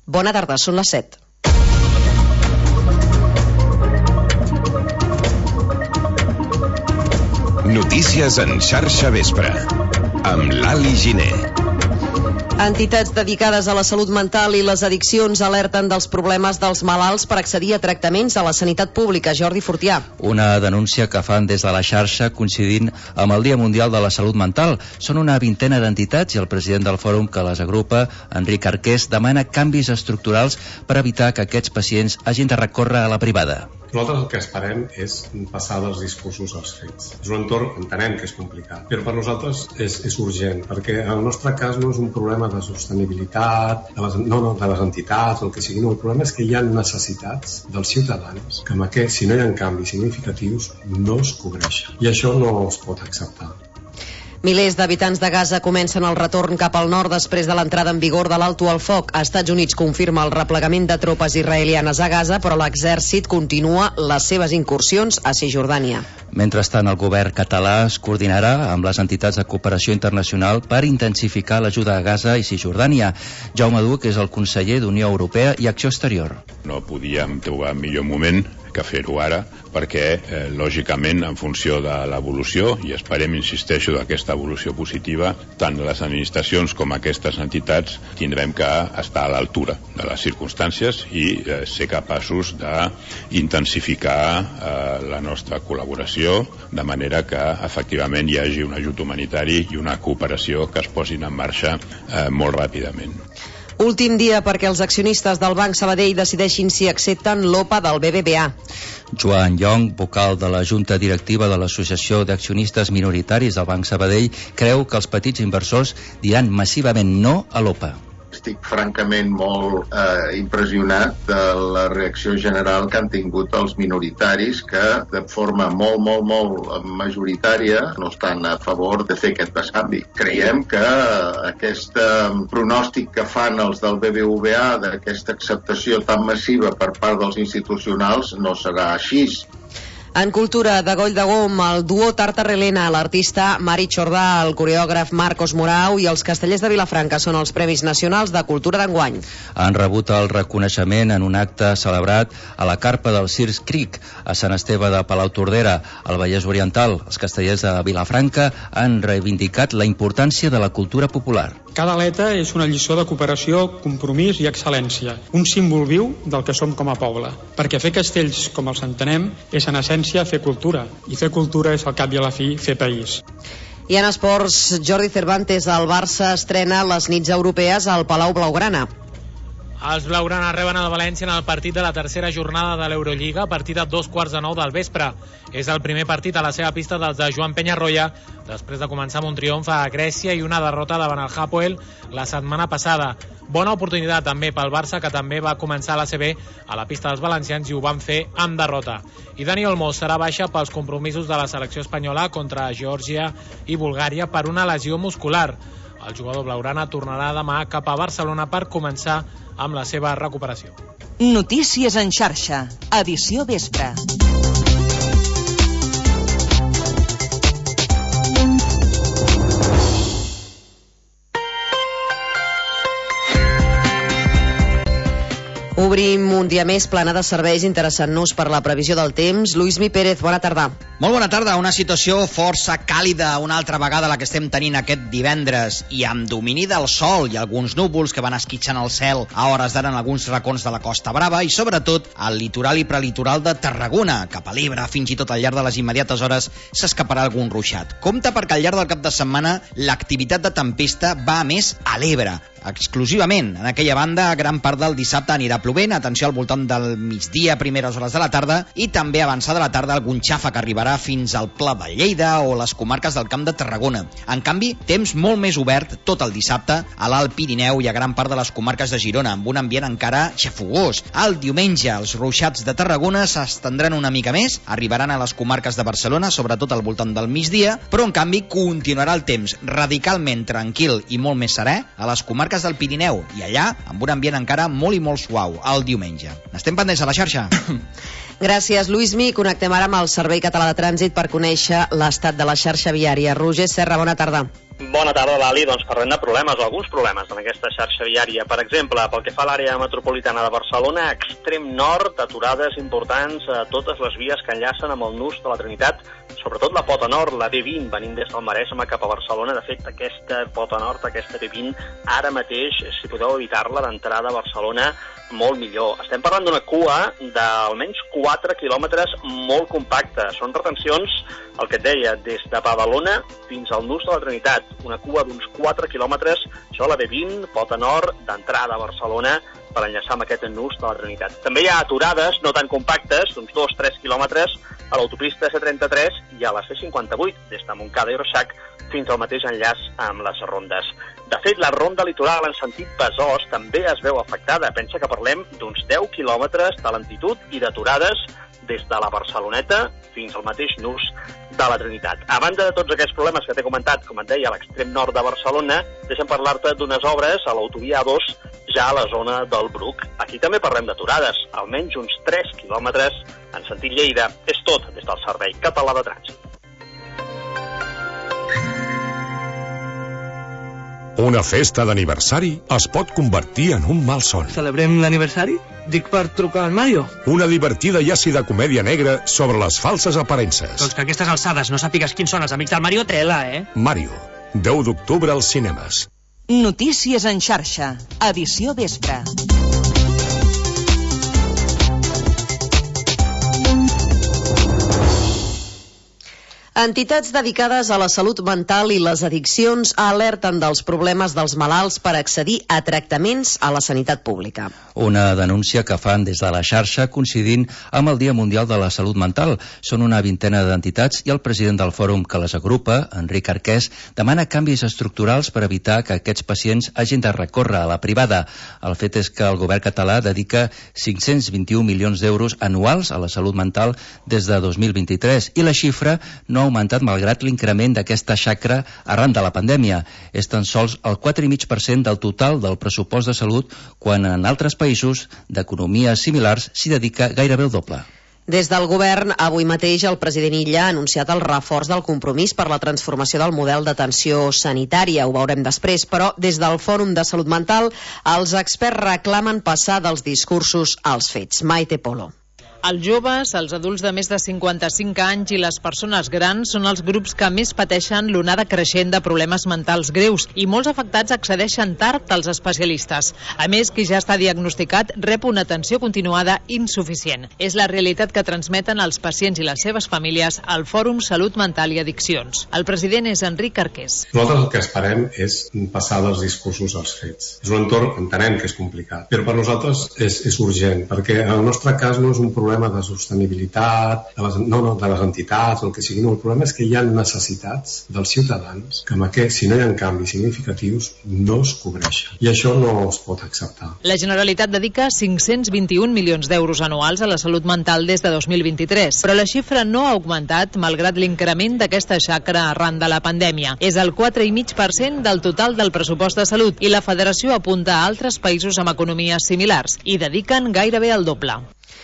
Bona tarda, són les 7. Notícies en xarxa vespre, amb Lali Giner. Entitats dedicades a la salut mental i les addiccions alerten dels problemes dels malalts per accedir a tractaments a la sanitat pública. Jordi Fortià. Una denúncia que fan des de la xarxa coincidint amb el Dia Mundial de la Salut Mental. Són una vintena d'entitats i el president del fòrum que les agrupa, Enric Arqués, demana canvis estructurals per evitar que aquests pacients hagin de recórrer a la privada. Nosaltres el que esperem és passar dels discursos als fets. És un entorn, entenem que és complicat, però per nosaltres és urgent, perquè en el nostre cas no és un problema de sostenibilitat, de les entitats, el que sigui, no, el problema és que hi ha necessitats dels ciutadans que amb aquests, si no hi ha canvis significatius, no es cobreixen. I això no es pot acceptar. Milers d'habitants de Gaza comencen el retorn cap al nord després de l'entrada en vigor de l'alto al foc. Estats Units confirma el replegament de tropes israelianes a Gaza, però l'exèrcit continua les seves incursions a Cisjordània. Mentrestant, el govern català es coordinarà amb les entitats de cooperació internacional per intensificar l'ajuda a Gaza i Cisjordània. Jaume Duch és el conseller d'Unió Europea i Acció Exterior. No podíem trobar millor moment que fer-ho ara, perquè, lògicament, en funció de l'evolució, i esperem, insisteixo, d'aquesta evolució positiva, tant les administracions com aquestes entitats tindrem que estar a l'altura de les circumstàncies i ser capaços d'intensificar la nostra col·laboració, de manera que, efectivament, hi hagi un ajut humanitari i una cooperació que es posin en marxa molt ràpidament. Últim dia perquè els accionistes del Banc Sabadell decideixin si accepten l'OPA del BBVA. Joan Llong, vocal de la Junta Directiva de l'Associació d'Accionistes Minoritaris del Banc Sabadell, creu que els petits inversors diran massivament no a l'OPA. Estic francament molt impressionat de la reacció general que han tingut els minoritaris que de forma molt majoritària no estan a favor de fer aquest bescanvi. Creiem que aquest pronòstic que fan els del BBVA d'aquesta acceptació tan massiva per part dels institucionals no serà així. En cultura, de Goll de Gom, el duo Tartarelena, l'artista Mari Chordà, el coreògraf Marcos Morau i els castellers de Vilafranca són els Premis Nacionals de Cultura d'enguany. Han rebut el reconeixement en un acte celebrat a la carpa del Circ Creek, a Sant Esteve de Palautordera, al Vallès Oriental. Els castellers de Vilafranca han reivindicat la importància de la cultura popular. Cada aleta és una lliçó de cooperació, compromís i excel·lència, un símbol viu del que som com a poble. Perquè fer castells com els entenem és en essència fer cultura, i fer cultura és al cap i a la fi fer país. I en esports, Jordi Cervantes, el Barça estrena les nits europees al Palau Blaugrana. Els blaugrana reben el València en el partit de la tercera jornada de l'Eurolliga a partir de 2:15 del vespre. És el primer partit a la seva pista dels de Joan Penyarroia, després de començar amb un triomf a Grècia i una derrota davant el Hapoel la setmana passada. Bona oportunitat també pel Barça, que també va començar l'ACB a la pista dels valencians i ho van fer amb derrota. I Dani Olmo serà baixa pels compromisos de la selecció espanyola contra Geòrgia i Bulgària per una lesió muscular. El jugador blaugrana tornarà demà cap a Barcelona per començar amb la seva recuperació. Notícies en xarxa, edició vespre. Obrim un dia més plena de serveis, interessant-nos per la previsió del temps. Lluïsmi Pérez, bona tarda. Molt bona tarda, una situació força càlida una altra vegada la que estem tenint aquest divendres, i amb domini del sol i alguns núvols que van esquitxant el cel a hores d'ara en alguns racons de la Costa Brava i sobretot al litoral i prelitoral de Tarragona. Cap a l'Ebre, fins i tot al llarg de les immediates hores, s'escaparà algun ruixat. Compte perquè al llarg del cap de setmana l'activitat de tempesta va a més a l'Ebre. Exclusivament. En aquella banda, gran part del dissabte anirà plovent, atenció al voltant del migdia, primeres hores de la tarda, i també avançada la tarda algun xafa que arribarà fins al Pla de Lleida o les comarques del Camp de Tarragona. En canvi, temps molt més obert tot el dissabte a l'Alt Pirineu i a gran part de les comarques de Girona, amb un ambient encara xafogós. El diumenge, els ruixats de Tarragona s'estendran una mica més, arribaran a les comarques de Barcelona, sobretot al voltant del migdia, però en canvi continuarà el temps radicalment tranquil i molt més serè a les comarques del Pirineu, i allà amb un ambient encara molt i molt suau el diumenge. Estem pendents a la xarxa. Gràcies, Lluïsmi. Connectem ara amb el Servei Català de Trànsit per conèixer l'estat de la xarxa viària. Roger Serra, bona tarda. Bona tarda, Lali. Doncs parlem de problemes, o alguns problemes en aquesta xarxa viària. Per exemple, pel que fa a l'àrea metropolitana de Barcelona, extrem nord, aturades importants a totes les vies que enllacen amb el nus de la Trinitat, sobretot la pota nord, la B20, venint des del Maresme cap a Barcelona. De fet, aquesta pota nord, aquesta B20, ara mateix, si podeu evitar-la d'entrada a Barcelona, molt millor. Estem parlant d'una cua d'almenys 4 quilòmetres molt compacta. Són retencions, el que et deia, des de Badalona fins al nus de la Trinitat. Una cua d'uns 4 quilòmetres, això la B20, pota nord, d'entrada a Barcelona, per enllaçar amb aquest nus de la Trinitat. També hi ha aturades, no tan compactes, d'uns 2-3 quilòmetres, a l'autopista C33 i a la C58, des de Montcada i Reixac fins al mateix enllaç amb les rondes. De fet, la ronda litoral en sentit Besòs també es veu afectada. Pensa que parlem d'uns 10 quilòmetres de lentitud i d'aturades des de la Barceloneta fins al mateix nus de la Trinitat. A banda de tots aquests problemes que t'he comentat, com et deia, a l'extrem nord de Barcelona, deixa'm parlar-te d'unes obres a l'autovia A2, ja a la zona del Bruc. Aquí també parlem d'aturades, almenys uns 3 quilòmetres en sentit Lleida. És tot des del Servei Català de Trànsit. Una festa d'aniversari es pot convertir en un malson. Celebrem l'aniversari? Dic per trucar al Mario. Una divertida i àcida comèdia negra sobre les falses aparences. Doncs que a aquestes alçades no sàpigues quins són els amics del Mario, tela, Mario, 10 d'octubre als cinemes. Notícies en xarxa, edició vespre. Entitats dedicades a la salut mental i les addiccions alerten dels problemes dels malalts per accedir a tractaments a la sanitat pública. Una denúncia que fan des de la xarxa coincidint amb el Dia Mundial de la Salut Mental. Són una vintena d'entitats i el president del fòrum que les agrupa, Enric Arquès, demana canvis estructurals per evitar que aquests pacients hagin de recórrer a la privada. El fet és que el govern català dedica 521 milions d'euros anuals a la salut mental des de 2023 i la xifra no ha augmentat malgrat l'increment d'aquesta xacra arran de la pandèmia. És tan sols el 4,5% del total del pressupost de salut, quan en altres països d'economies similars s'hi dedica gairebé el doble. Des del govern, avui mateix el president Illa ha anunciat el reforç del compromís per la transformació del model d'atenció sanitària. Ho veurem després, però des del Fòrum de Salut Mental els experts reclamen passar dels discursos als fets. Maite Polo. Els joves, els adults de més de 55 anys i les persones grans són els grups que més pateixen l'onada creixent de problemes mentals greus i molts afectats accedeixen tard als especialistes. A més, qui ja està diagnosticat rep una atenció continuada insuficient. És la realitat que transmeten els pacients i les seves famílies al Fòrum Salut Mental i Addiccions. El president és Enric Arquès. Nosaltres el que esperem és passar dels discursos als fets. És un entorn, entenem que és complicat, però per nosaltres és urgent, perquè en el nostre cas no és un problema de sostenibilitat, de les entitats, el que sigui. No, el problema és que hi ha necessitats dels ciutadans que si no hi ha canvis significatius no es cobreixen. I això no es pot acceptar. La Generalitat dedica 521 milions d'euros anuals a la salut mental des de 2023, però la xifra no ha augmentat malgrat l'increment d'aquesta xacra arran de la pandèmia. És el 4,5% del total del pressupost de salut i la Federació apunta a altres països amb economies similars i dediquen gairebé el doble.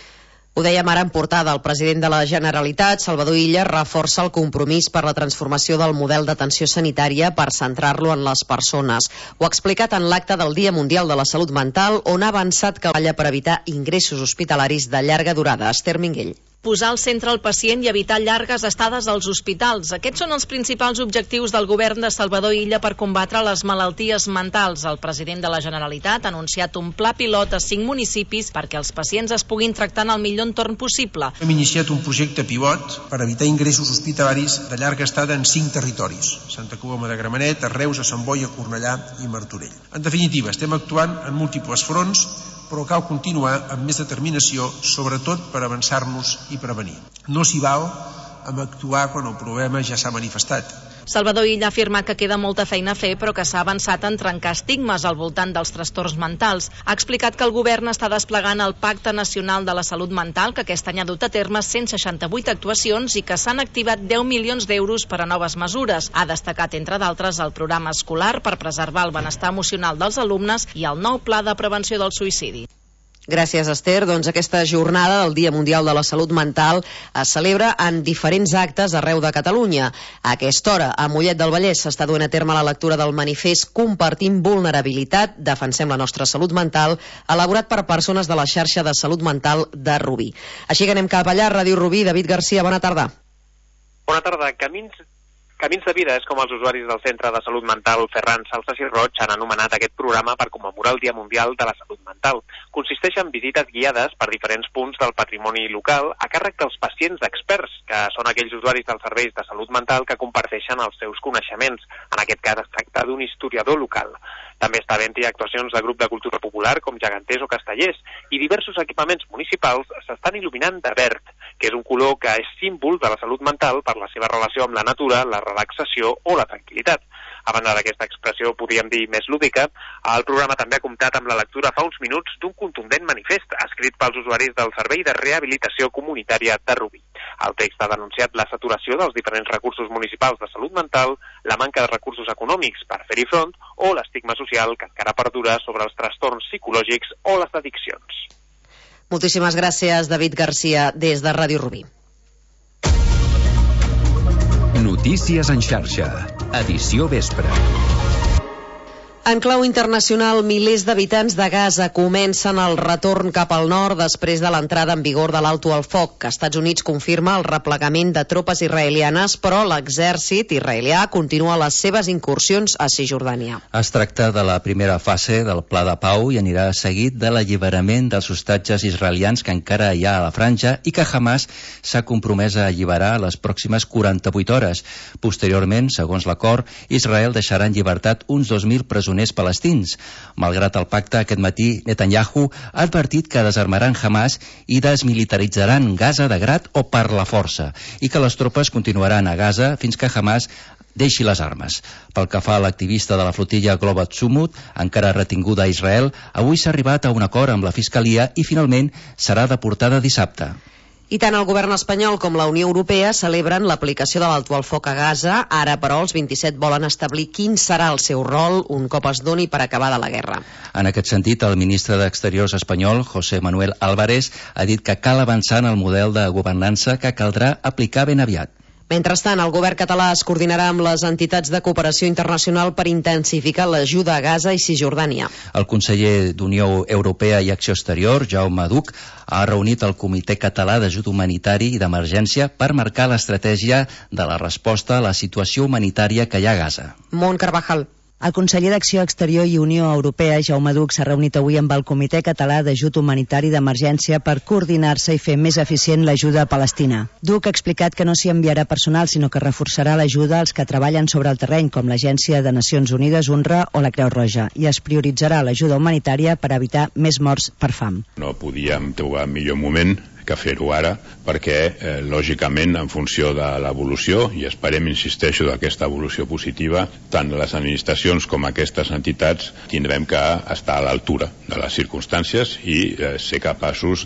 Ho dèiem ara en portada, el president de la Generalitat, Salvador Illa, reforça el compromís per la transformació del model d'atenció sanitària per centrar-lo en les persones. Ho ha explicat en l'acte del Dia Mundial de la Salut Mental, on ha avançat que treballa per evitar ingressos hospitalaris de llarga durada. Esther Minguell. Posar al centre el pacient i evitar llargues estades als hospitals. Aquests són els principals objectius del govern de Salvador Illa per combatre les malalties mentals. El president de la Generalitat ha anunciat un pla pilot a 5 municipis perquè els pacients es puguin tractar en el millor entorn possible. Hem iniciat un projecte pilot per evitar ingressos hospitalaris de llarga estada en 5 territoris: Santa Coloma de Gramenet, a Reus, a Sant Boi, a Cornellà i Martorell. En definitiva, estem actuant en múltiples fronts, però cal continuar amb més determinació, sobretot per avançar-nos i prevenir. No s'hi val amb actuar quan el problema ja s'ha manifestat. Salvador Illa ha afirmat que queda molta feina a fer, però que s'ha avançat en trencar estigmes al voltant dels trastorns mentals. Ha explicat que el govern està desplegant el Pacte Nacional de la Salut Mental, que aquest any ha dut a terme 168 actuacions i que s'han activat 10 milions d'euros per a noves mesures. Ha destacat, entre d'altres, el programa escolar per preservar el benestar emocional dels alumnes i el nou pla de prevenció del suïcidi. Gràcies, Esther. Doncs aquesta jornada del Dia Mundial de la Salut Mental es celebra en diferents actes arreu de Catalunya. A aquesta hora, a Mollet del Vallès, s'està duent a terme la lectura del manifest Compartim vulnerabilitat, defensem la nostra salut mental, elaborat per persones de la xarxa de salut mental de Rubí. Així que anem cap allà, Ràdio Rubí. David Garcia, bona tarda. Bona tarda. Camins de vida és com els usuaris del Centre de Salut Mental Ferran Salsas i Roig han anomenat aquest programa per commemorar el Dia Mundial de la Salut Mental. Consisteix en visites guiades per diferents punts del patrimoni local a càrrec dels pacients d'experts, que són aquells usuaris dels serveis de salut mental que comparteixen els seus coneixements. En aquest cas es tracta d'un historiador local. També està havent-hi actuacions de grup de cultura popular com geganters o castellers, i diversos equipaments municipals s'estan il·luminant de verd, que és un color que és símbol de la salut mental per la seva relació amb la natura, la relaxació o la tranquil·litat. A banda d'aquesta expressió, podríem dir, més lúdica, el programa també ha comptat amb la lectura fa uns minuts d'un contundent manifest escrit pels usuaris del Servei de Rehabilitació Comunitària de Rubí. El text ha denunciat la saturació dels diferents recursos municipals de salut mental, la manca de recursos econòmics per fer-hi front o l'estigma social que encara perdura sobre els trastorns psicològics o les addiccions. Moltíssimes gràcies, David Garcia, des de Ràdio Rubí. Notícies en xarxa. Edició vespre. En clau internacional, milers d'habitants de Gaza comencen el retorn cap al nord després de l'entrada en vigor de l'alto al foc, que Estats Units confirma el replegament de tropes israelianes, però l'exèrcit israelià continua les seves incursions a Cisjordània. Es tracta de la primera fase del pla de pau i anirà seguit de l'alliberament dels hostatges israelians que encara hi ha a la franja i que Hamas s'ha compromès a alliberar a les pròximes 48 hores. Posteriorment, segons l'acord, Israel deixarà en llibertat uns 2.000 presoners palestins. Malgrat el pacte, aquest matí Netanyahu ha advertit que desarmaran Hamas i desmilitaritzaran Gaza de grat o per la força, i que les tropes continuaran a Gaza fins que Hamas deixi les armes. Pel que fa a l'activista de la flotilla Global Sumut, encara retinguda a Israel, avui s'ha arribat a un acord amb la Fiscalia i finalment serà deportada dissabte. I tant el govern espanyol com la Unió Europea celebren l'aplicació de l'alto al foc a Gaza. Ara, però, els 27 volen establir quin serà el seu rol un cop es doni per acabada la guerra. En aquest sentit, el ministre d'Exteriors espanyol, José Manuel Álvarez, ha dit que cal avançar en el model de governança que caldrà aplicar ben aviat. Mentrestant, el govern català es coordinarà amb les entitats de cooperació internacional per intensificar l'ajuda a Gaza i Cisjordània. El conseller d'Unió Europea i Acció Exterior, Jaume Duch, ha reunit el Comitè Català d'Ajut Humanitari i d'Emergència per marcar l'estratègia de la resposta a la situació humanitària que hi ha a Gaza. Mont Carvajal. El conseller d'Acció Exterior i Unió Europea, Jaume Duch, s'ha reunit avui amb el Comitè Català d'Ajut Humanitari d'Emergència per coordinar-se i fer més eficient l'ajuda a Palestina. Duch ha explicat que no s'hi enviarà personal, sinó que reforçarà l'ajuda als que treballen sobre el terreny, com l'Agència de Nacions Unides, UNRWA o la Creu Roja, i es prioritzarà l'ajuda humanitària per evitar més morts per fam. No podíem trobar millor moment que fer-ho ara, perquè, lògicament, en funció de l'evolució, i esperem, insisteixo, d'aquesta evolució positiva, tant les administracions com aquestes entitats tindrem que estar a l'altura de les circumstàncies i ser capaços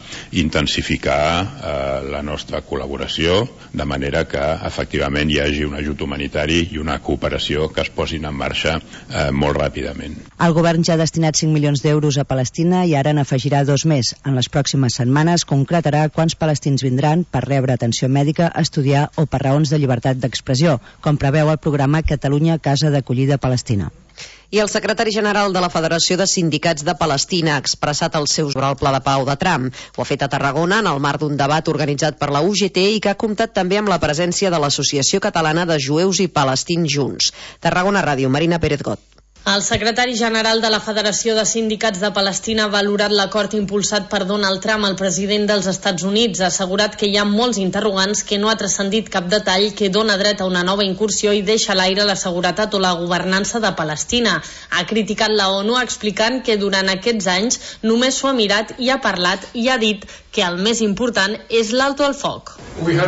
d'intensificar la nostra col·laboració, de manera que, efectivament, hi hagi un ajut humanitari i una cooperació que es posin en marxa molt ràpidament. El govern ja ha destinat 5 milions d'euros a Palestina i ara n'afegirà 2 més. En les pròximes setmanes concretarà quants palestins vindran per rebre atenció mèdica, estudiar o per raons de llibertat d'expressió, com preveu el programa Catalunya Casa d'Acollida Palestina. I el secretari general de la Federació de Sindicats de Palestina ha expressat el seu sobre el pla de pau de Trump. Ho ha fet a Tarragona en el marc d'un debat organitzat per la UGT i que ha comptat també amb la presència de l'Associació Catalana de Jueus i Palestins Junts. Tarragona Ràdio, Marina Pérez Got. El secretari general de la Federació de Sindicats de Palestina ha valorat l'acord impulsat per Donald Trump, el president dels Estats Units. Ha assegurat que hi ha molts interrogants, que no ha transcendit cap detall, que dona dret a una nova incursió i deixa a l'aire la seguretat o la governança de Palestina. Ha criticat la ONU explicant que durant aquests anys només s'ho ha mirat i ha parlat i ha dit que el més important és l'alto al foc.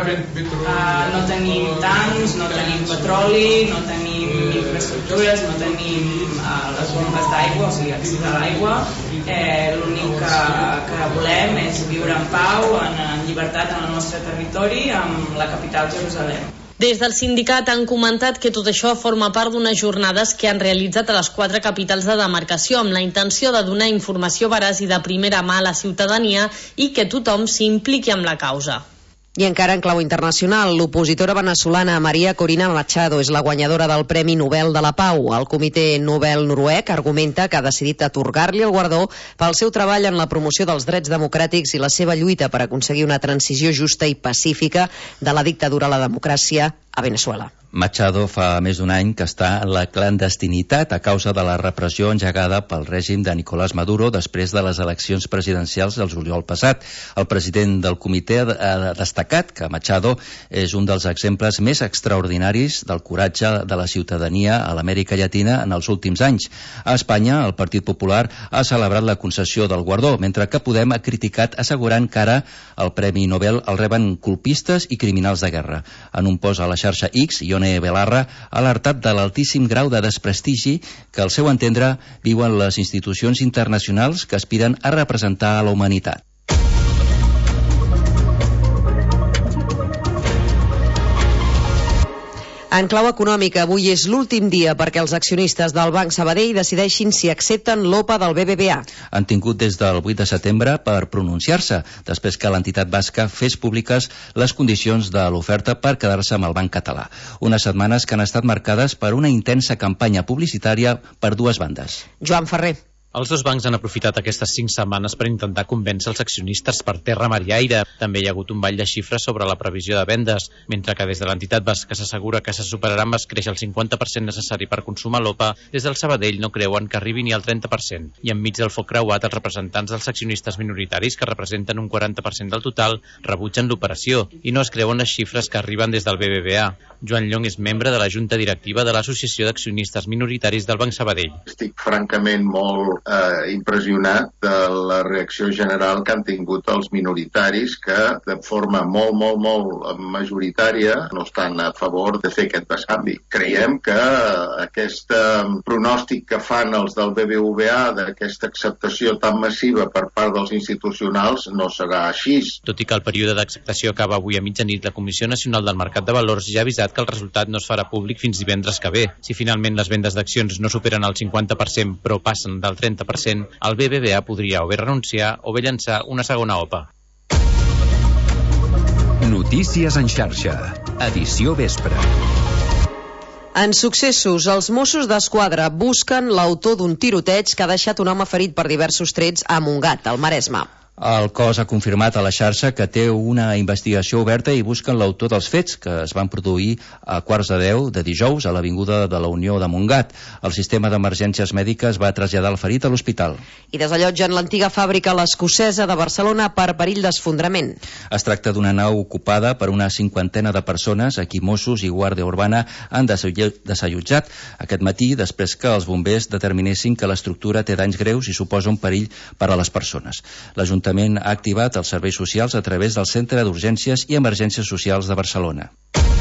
No tenim tancs, no tenim petroli, no tenim infraestructures, no tenim les bombes d'aigua, o sigui, accés a l'aigua. L'únic que volem és viure en pau, en llibertat en el nostre territori, amb la capital Jerusalem. Des del sindicat han comentat que tot això forma part d'unes jornades que han realitzat a les 4 capitals de demarcació amb la intenció de donar informació veraç i de primera mà a la ciutadania i que tothom s'impliqui amb la causa. I encara en clau internacional, l'opositora venezolana María Corina Machado és la guanyadora del Premi Nobel de la Pau. El Comitè Nobel noruec argumenta que ha decidit atorgar-li el guardó pel seu treball en la promoció dels drets democràtics i la seva lluita per aconseguir una transició justa i pacífica de la dictadura a la democràcia a Venezuela. Machado fa més d'un any que està en la clandestinitat a causa de la repressió engegada pel règim de Nicolás Maduro després de les eleccions presidencials del juliol passat. El president del comitè ha destacat que Machado és un dels exemples més extraordinaris del coratge de la ciutadania a l'Amèrica Llatina en els últims anys. A Espanya, el Partit Popular ha celebrat la concessió del guardó, mentre que Podem ha criticat assegurant que ara el Premi Nobel el reben colpistes i criminals de guerra. En un post a la xarxa X, Ione Belarra ha alertat de l'altíssim grau de desprestigi que, al seu entendre, viuen les institucions internacionals que aspiren a representar a la humanitat. En clau econòmica, avui és l'últim dia perquè els accionistes del Banc Sabadell decideixin si accepten l'OPA del BBVA. Han tingut des del 8 de setembre per pronunciar-se, després que l'entitat basca fes públiques les condicions de l'oferta per quedar-se amb el Banc Català. Unes setmanes que han estat marcades per una intensa campanya publicitària per dues bandes. Joan Ferrer. Els dos bancs han aprofitat aquestes 5 setmanes per intentar convèncer els accionistes per terra, mar i aire. També hi ha hagut un ball de xifres sobre la previsió de vendes, mentre que des de l'entitat basca s'assegura que se superarà amb escreix el 50% necessari per consumar l'OPA, des del Sabadell no creuen que arribi ni al 30%. I enmig del foc creuat, els representants dels accionistes minoritaris, que representen un 40% del total, rebutgen l'operació i no es creuen les xifres que arriben des del BBVA. Joan Llong és membre de la Junta Directiva de l'Associació d'Accionistes Minoritaris del Banc Sabadell. Estic francament molt impressionat de la reacció general que han tingut els minoritaris que de forma molt majoritària no estan a favor de fer aquest bescanvi. Creiem que aquest pronòstic que fan els del BBVA d'aquesta acceptació tan massiva per part dels institucionals no serà així. Tot i que el període d'acceptació acaba avui a mitjanit, la Comissió Nacional del Mercat de Valors ja ha avisat que el resultat no es farà públic fins divendres que ve. Si finalment les vendes d'accions no superen el 50% però passen del 30%, el BBVA podria o bé renunciar o bé llançar una segona OPA. Notícies en xarxa. Edició vespre. En successos, els Mossos d'Esquadra busquen l'autor d'un tiroteig que ha deixat un home ferit per diversos trets a Montgat, al Maresme. El cos ha confirmat a la xarxa que té una investigació oberta i busquen l'autor dels fets que es van produir a 9:15 de dijous a l'Avinguda de la Unió de Montgat. El sistema d'emergències mèdiques va traslladar el ferit a l'hospital. I desallotgen l'antiga fàbrica L'Escocesa de Barcelona per perill d'esfondrament. Es tracta d'una nau ocupada per una 50 de persones a qui Mossos i Guàrdia Urbana han desallotjat aquest matí després que els bombers determinessin que l'estructura té danys greus i suposa un perill per a les persones. L'Ajuntament ha activat els serveis socials a través del Centre d'Urgències i Emergències Socials de Barcelona.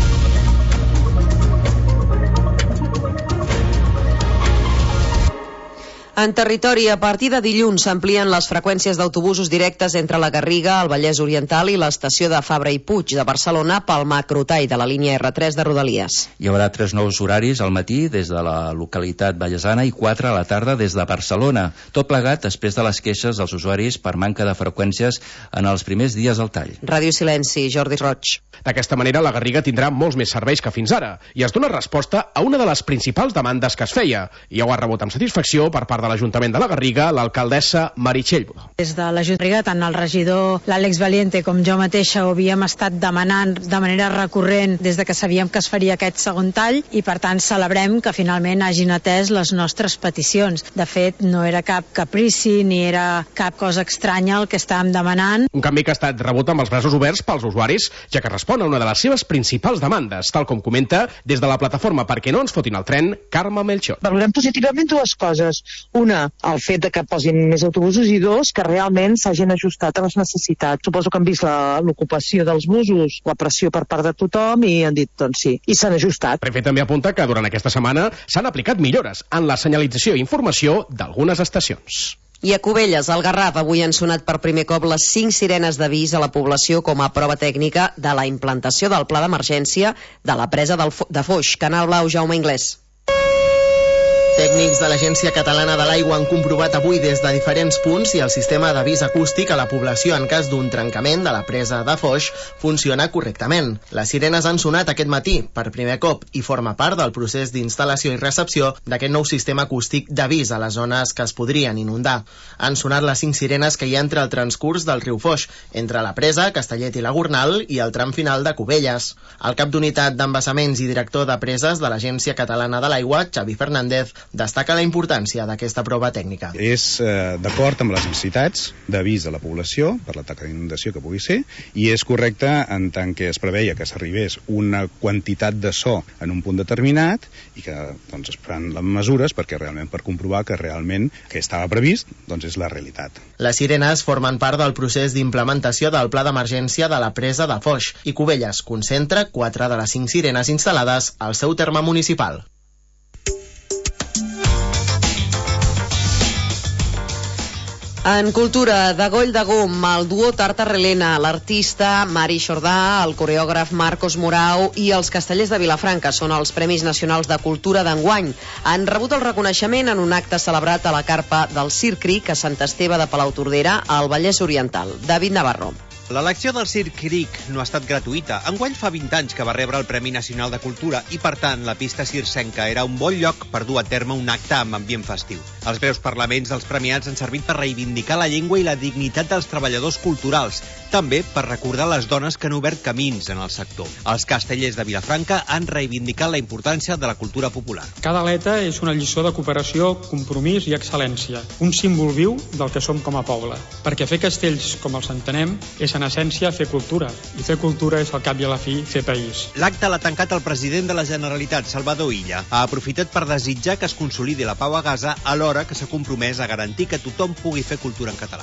En territori, a partir de dilluns s'amplien les freqüències d'autobusos directes entre la Garriga, el Vallès Oriental i l'estació de Fabra i Puig de Barcelona pel macrotall de la línia R3 de Rodalies. Hi haurà 3 nous horaris al matí des de la localitat vallesana i 4 a la tarda des de Barcelona. Tot plegat després de les queixes dels usuaris per manca de freqüències en els primers dies del tall. Ràdio Silenci, Jordi Roig. D'aquesta manera, la Garriga tindrà molts més serveis que fins ara i es dona resposta a una de les principals demandes que es feia. I ja ho ha rebut amb satisfacció per part de l'Ajuntament de la Garriga, l'alcaldessa Meritxell Budó. Des de l'Ajuntament, tant el regidor l'Àlex Valiente com jo mateixa ho havíem estat demanant de manera recurrent des de que sabíem que es faria aquest segon tall i per tant celebrem que finalment hagin atès les nostres peticions. De fet, no era cap caprici ni era cap cosa estranya el que estàvem demanant. Un canvi que ha estat rebut amb els braços oberts pels usuaris, ja que respon a una de les seves principals demandes, tal com comenta des de la plataforma Perquè no ens fotin el tren, Carme Melchor. Valorem positivament dues coses. Una, el fet de que posin més autobusos i dos, que realment s'hagin ajustat a les necessitats. Suposo que han vist l'ocupació dels busos, la pressió per part de tothom i han dit, doncs sí, i s'han ajustat. Renfe també apunta que durant aquesta setmana s'han aplicat millores en la senyalització i informació d'algunes estacions. I a Cubelles, al Garraf, avui han sonat per primer cop les 5 sirenes d'avís a la població com a prova tècnica de la implantació del pla d'emergència de la presa de Foix. Canal Blau, Jaume Inglés. Tècnics de l'Agència Catalana de l'Aigua han comprovat avui des de diferents punts si el sistema d'avís acústic a la població en cas d'un trencament de la presa de Foix funciona correctament. Les sirenes han sonat aquest matí per primer cop i forma part del procés d'instal·lació i recepció d'aquest nou sistema acústic d'avís a les zones que es podrien inundar. Han sonat les 5 sirenes que hi ha entre el transcurs del riu Foix, entre la presa, Castellet i la Gornal i el tram final de Cubelles. El cap d'unitat d'embassaments i director de preses de l'Agència Catalana de l'Aigua, Xavi Fernández, destaca la importància d'aquesta prova tècnica. És d'acord amb les necessitats d'avís de la població per l'atac d'inundació que pugui ser, i és correcte en tant que es preveia que s'arribés una quantitat de so en un punt determinat i que es faran les mesures per comprovar que realment que estava previst és la realitat. Les sirenes formen part del procés d'implementació del pla d'emergència de la presa de Foix i Cubelles concentra 4 de les 5 sirenes instal·lades al seu terme municipal. En cultura, de Goll de Gom, el duo Tartarrelena, l'artista Mari Xordà, el coreògraf Marcos Morau i els castellers de Vilafranca són els Premis Nacionals de Cultura d'enguany. Han rebut el reconeixement en un acte celebrat a la carpa del Circ Cric a Sant Esteve de Palautordera, al Vallès Oriental. David Navarro. L'elecció del Circ Cric no ha estat gratuïta. Enguany fa 20 anys que va rebre el Premi Nacional de Cultura i, per tant, la pista circenca era un bon lloc per dur a terme un acte amb ambient festiu. Els breus parlaments dels premiats han servit per reivindicar la llengua i la dignitat dels treballadors culturals, també per recordar les dones que han obert camins en el sector. Els castellers de Vilafranca han reivindicat la importància de la cultura popular. Cada aleta és una lliçó de cooperació, compromís i excel·lència, un símbol viu del que som com a poble. Perquè fer castells com els entenem és en essència fer cultura, i fer cultura és al cap i a la fi fer país. L'acte l'ha tancat el president de la Generalitat, Salvador Illa. Ha aprofitat per desitjar que es consolidi la pau a Gaza alhora que s'ha compromès a garantir que tothom pugui fer cultura en català.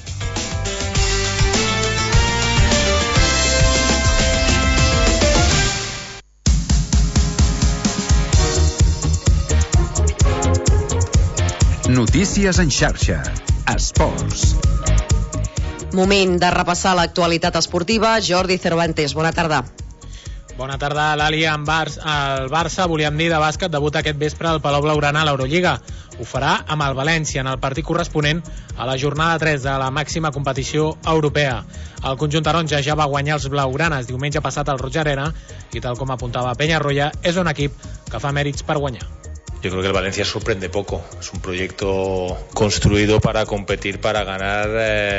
Notícies en xarxa. Esports. Moment de repassar l'actualitat esportiva. Jordi Cervantes, bona tarda. Bona tarda, Lali. El Barça, volíem dir, de bàsquet, debuta aquest vespre al Palau Blaugrana a l'Eurolliga. Ho farà amb el València en el partit corresponent a la jornada 3 de la màxima competició europea. El conjunt taronja ja va guanyar els blaugranes diumenge passat al Roig Arena i, tal com apuntava Peñarroya, és un equip que fa mèrits per guanyar. Yo creo que el Valencia sorprende poco. Es un proyecto construido para competir, para ganar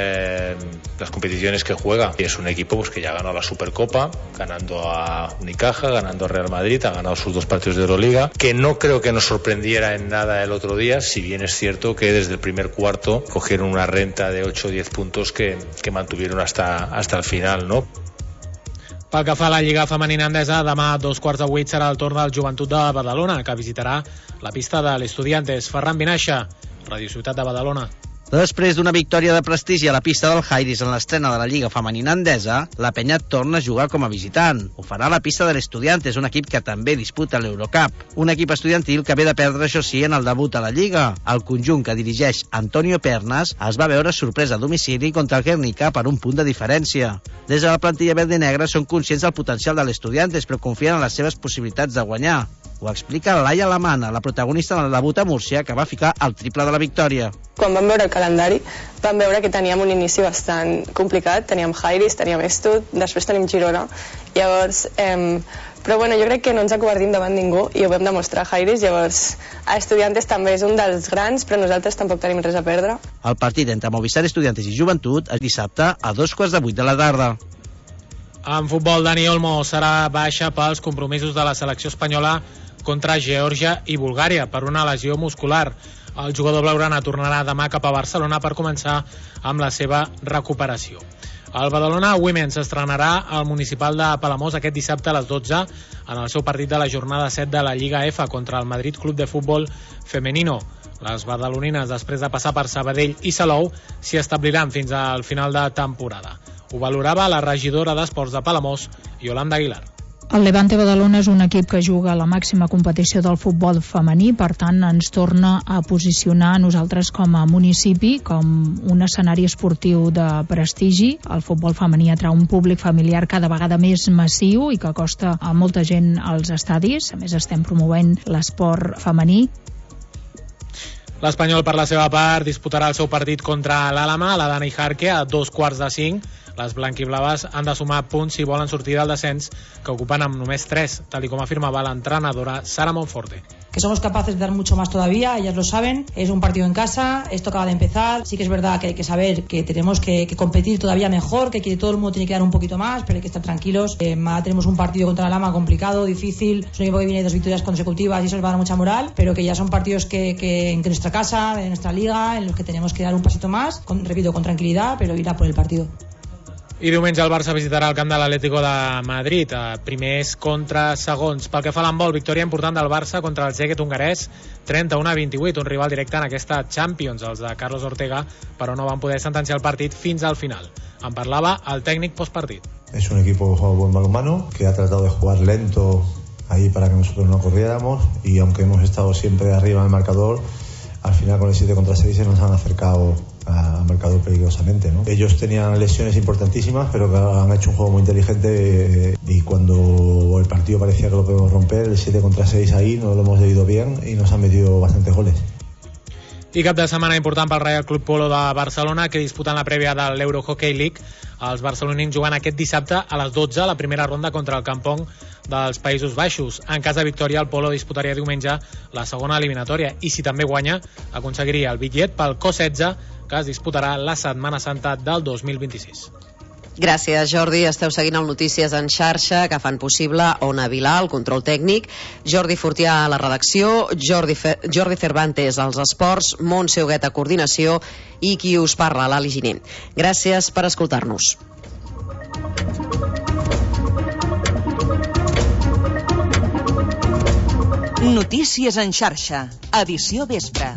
las competiciones que juega. Y es un equipo que ya ganó la Supercopa, ganando a Unicaja, ganando a Real Madrid, ha ganado sus 2 partidos de Euroliga, que no creo que nos sorprendiera en nada el otro día, si bien es cierto que desde el primer cuarto cogieron una renta de 8 o 10 puntos que mantuvieron hasta el final, ¿no? Pel que fa a la Lliga Femenina Endesa, demà a 7:15 serà el torn del Joventut de Badalona, que visitarà la pista de l'Estudiantes. Ferran Vinaixa, Ràdio Ciutat de Badalona. Després d'una victòria de prestigi a la pista del Jairis en l'estrena de la Lliga Femenina Endesa, la penya torna a jugar com a visitant. Ho farà a la pista de l'Estudiantes, un equip que també disputa l'Eurocup. Un equip estudiantil que ve de perdre, això sí, en el debut a la Lliga. El conjunt que dirigeix Antonio Pernas es va veure sorpresa a domicili contra el Guernica per un punt de diferència. Des de la plantilla verd i negra són conscients del potencial de l'Estudiantes, però confien en les seves possibilitats de guanyar. Ho explica Laia Alamana, la protagonista del debut a Múrcia, que va ficar el triple de la victòria. Quan vam veure el calendari, vam veure que teníem un inici bastant complicat. Teníem Jairis, teníem Estud, després tenim Girona. Llavors, però bueno, jo crec que no ens acobardim davant ningú i ho vam demostrar a Jairis. Llavors, a Estudiantes també és un dels grans, però nosaltres tampoc tenim res a perdre. El partit entre Movistar Estudiantes i Joventut és dissabte a 7:15 de la tarda. En futbol, Dani Olmo serà baixa pels compromisos de la selecció espanyola contra Geòrgia i Bulgària per una lesió muscular. El jugador blaugrana tornarà demà cap a Barcelona per començar amb la seva recuperació. El Badalona Women s'estrenarà al Municipal de Palamós aquest dissabte a les 12 en el seu partit de la jornada 7 de la Lliga F contra el Madrid Club de Futbol Femenino. Les badalonines, després de passar per Sabadell i Salou, s'hi establiran fins al final de temporada. Ho valorava la regidora d'Esports de Palamós, Yolanda Aguilar. El Levante Badalona és un equip que juga a la màxima competició del futbol femení, per tant ens torna a posicionar a nosaltres com a municipi com un escenari esportiu de prestigi. El futbol femení atrau un públic familiar cada vegada més massiu i que acosta a molta gent als estadis. A més, estem promovent l'esport femení. L'Espanyol, per la seva part, disputarà el seu partit contra l'Àlama, la Dani Jarque, a 4:45. Les blanquiblaves han de sumar punts si volen sortir del descens, que ocupen amb només 3, tal y como afirmaba la entrenadora Sara Monforte. Que somos capaces de dar mucho más todavía, ellas lo saben, es un partido en casa, esto acaba de empezar, sí que es verdad que hay que saber que tenemos que competir todavía mejor, que todo el mundo tiene que dar un poquito más, pero hay que estar tranquilos. Tenemos un partido contra la Lama complicado, difícil, es un equipo que viene de 2 victorias consecutivas y eso nos va a dar mucha moral, pero que ya son partidos que en nuestra casa, en nuestra liga, en los que tenemos que dar un pasito más, repito, con tranquilidad, pero ir a por el partido. I diumenge el Barça visitarà el camp de l'Atlético de Madrid, primers contra segons. Pel que fa a l'handbol, victòria important del Barça contra el Szeged hongarès, 31-28, un rival directe en aquesta Champions. Els de Carlos Ortega, però no van poder sentenciar el partit fins al final. En parlava el tècnic postpartit. Es un equipo que juega buen balonmano, que ha tratado de jugar lento ahí para que nosotros no corriéramos, y aunque hemos estado siempre arriba en el marcador, al final con el 7-6 nos han acercado al marcador peligrosamente, ¿no? Ellos tenían lesiones importantísimas, pero que han hecho un juego muy inteligente, y cuando el partido parecía que lo podemos romper, el 7-6 ahí no lo hemos leído bien y nos han metido bastantes goles. I cap de setmana important pel Real Club Polo de Barcelona, que disputen la prèvia de l'Euro Hockey League. Els barcelonins jugant aquest dissabte a les 12 la primera ronda contra el Kampong dels Països Baixos. En cas de victòria, el Polo disputaria diumenge la segona eliminatòria, i si també guanya, aconseguiria el bitllet pel Co-16, que es disputarà la Setmana Santa del 2026. Gràcies, Jordi. Esteu seguint el Notícies en xarxa, que fan possible Ona Vilà, el control tècnic, Jordi Fortià a la redacció, Jordi Cervantes als esports, Montse Huguet a coordinació i qui us parla, l'Ali Giner. Gràcies per escoltar-nos. Notícies en xarxa, edició vespre.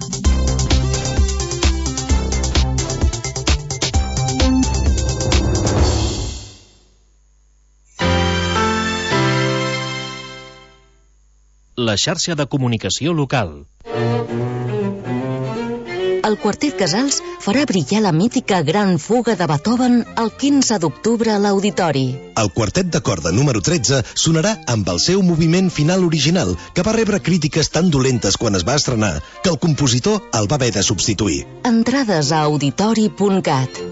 La xarxa de comunicació local. El Quartet Casals farà brillar la mítica Gran Fuga de Beethoven el 15 d'octubre a l'Auditori. El quartet de corda número 13 sonarà amb el seu moviment final original, que va rebre crítiques tan dolentes quan es va estrenar que el compositor el va haver de substituir. Entrades a auditori.cat.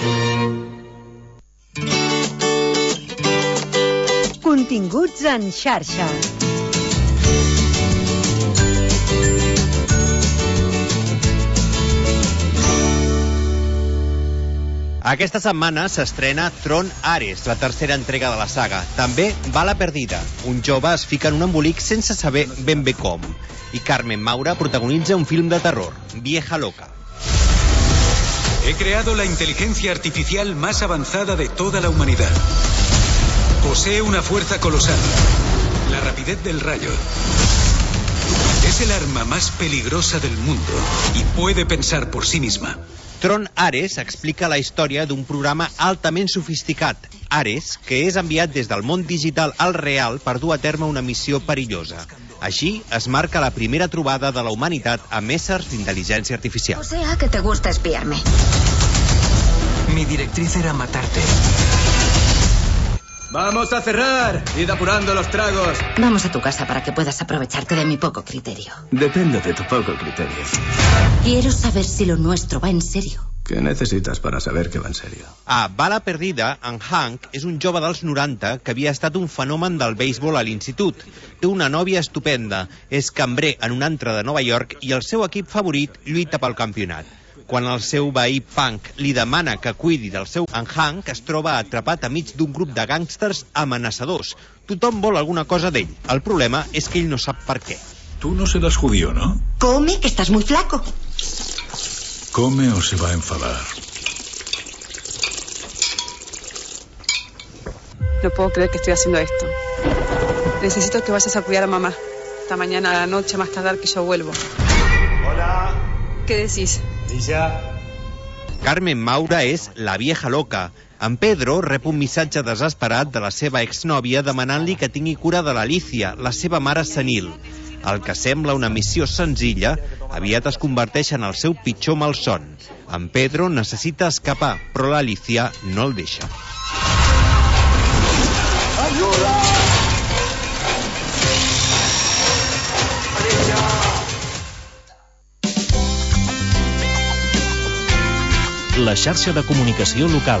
Continguts en xarxa. Aquesta setmana s'estrena Tron Ares, la tercera entrega de la saga. També Bala Perdida. Un jove es fica en un embolic sense saber ben bé com. I Carmen Maura protagonitza un film de terror, Vieja Loca. He creado la inteligencia artificial más avanzada de toda la humanidad. Posee una fuerza colosal, la rapidez del rayo. Es el arma más peligrosa del mundo y puede pensar por sí misma. Tron Ares explica la història d'un programa altament sofisticat, Ares, que és enviat des del món digital al real per dur a terme una missió perillosa. Així es marca la primera trobada de la humanitat amb éssers d'intel·ligència artificial. O sea que te gusta espiarme. Mi directriz era matarte. ¡Vamos a cerrar! ¡Id apurando los tragos! Vamos a tu casa para que puedas aprovecharte de mi poco criterio. Depende de tu poco criterio. Quiero saber si lo nuestro va en serio. ¿Qué necesitas para saber que va en serio? A Bala Perdida, en Hank és un jove dels 90 que havia estat un fenomen del béisbol a l'institut. Té una nòvia estupenda, és cambrer en un antre de Nova York i el seu equip favorit lluita pel campionat. Quan el seu veí punk li demana que cuidi del seu, en Hank es troba atrapat enmig d'un grup de gàngsters amenaçadors. Tothom vol alguna cosa d'ell. El problema és que ell no sap per què. Tú no serás judío, ¿no? Come, que estás muy flaco. Come o se va a enfadar. No puedo creer que estoy haciendo esto. Necesito que vayas a cuidar a mamá. Hasta mañana a la noche, más tardar que yo vuelvo. Hola. ¿Qué decís? Lisa. Carmen Maura és la vieja loca. En Pedro rep un missatge desesperat de la seva exnòvia demanant-li que tingui cura de l'Alicia, la seva mare senil. El que sembla una missió senzilla, aviat es converteix en el seu pitjor malson. En Pedro necessita escapar, però l'Alicia no el deixa. Ajuda! La xarxa de comunicació local.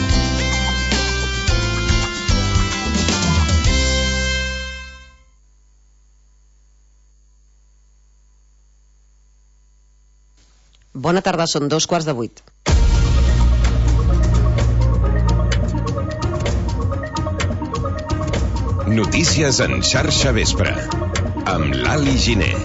Bona tarda, són 7:45. Notícies en xarxa vespre, amb l'Ali Giner.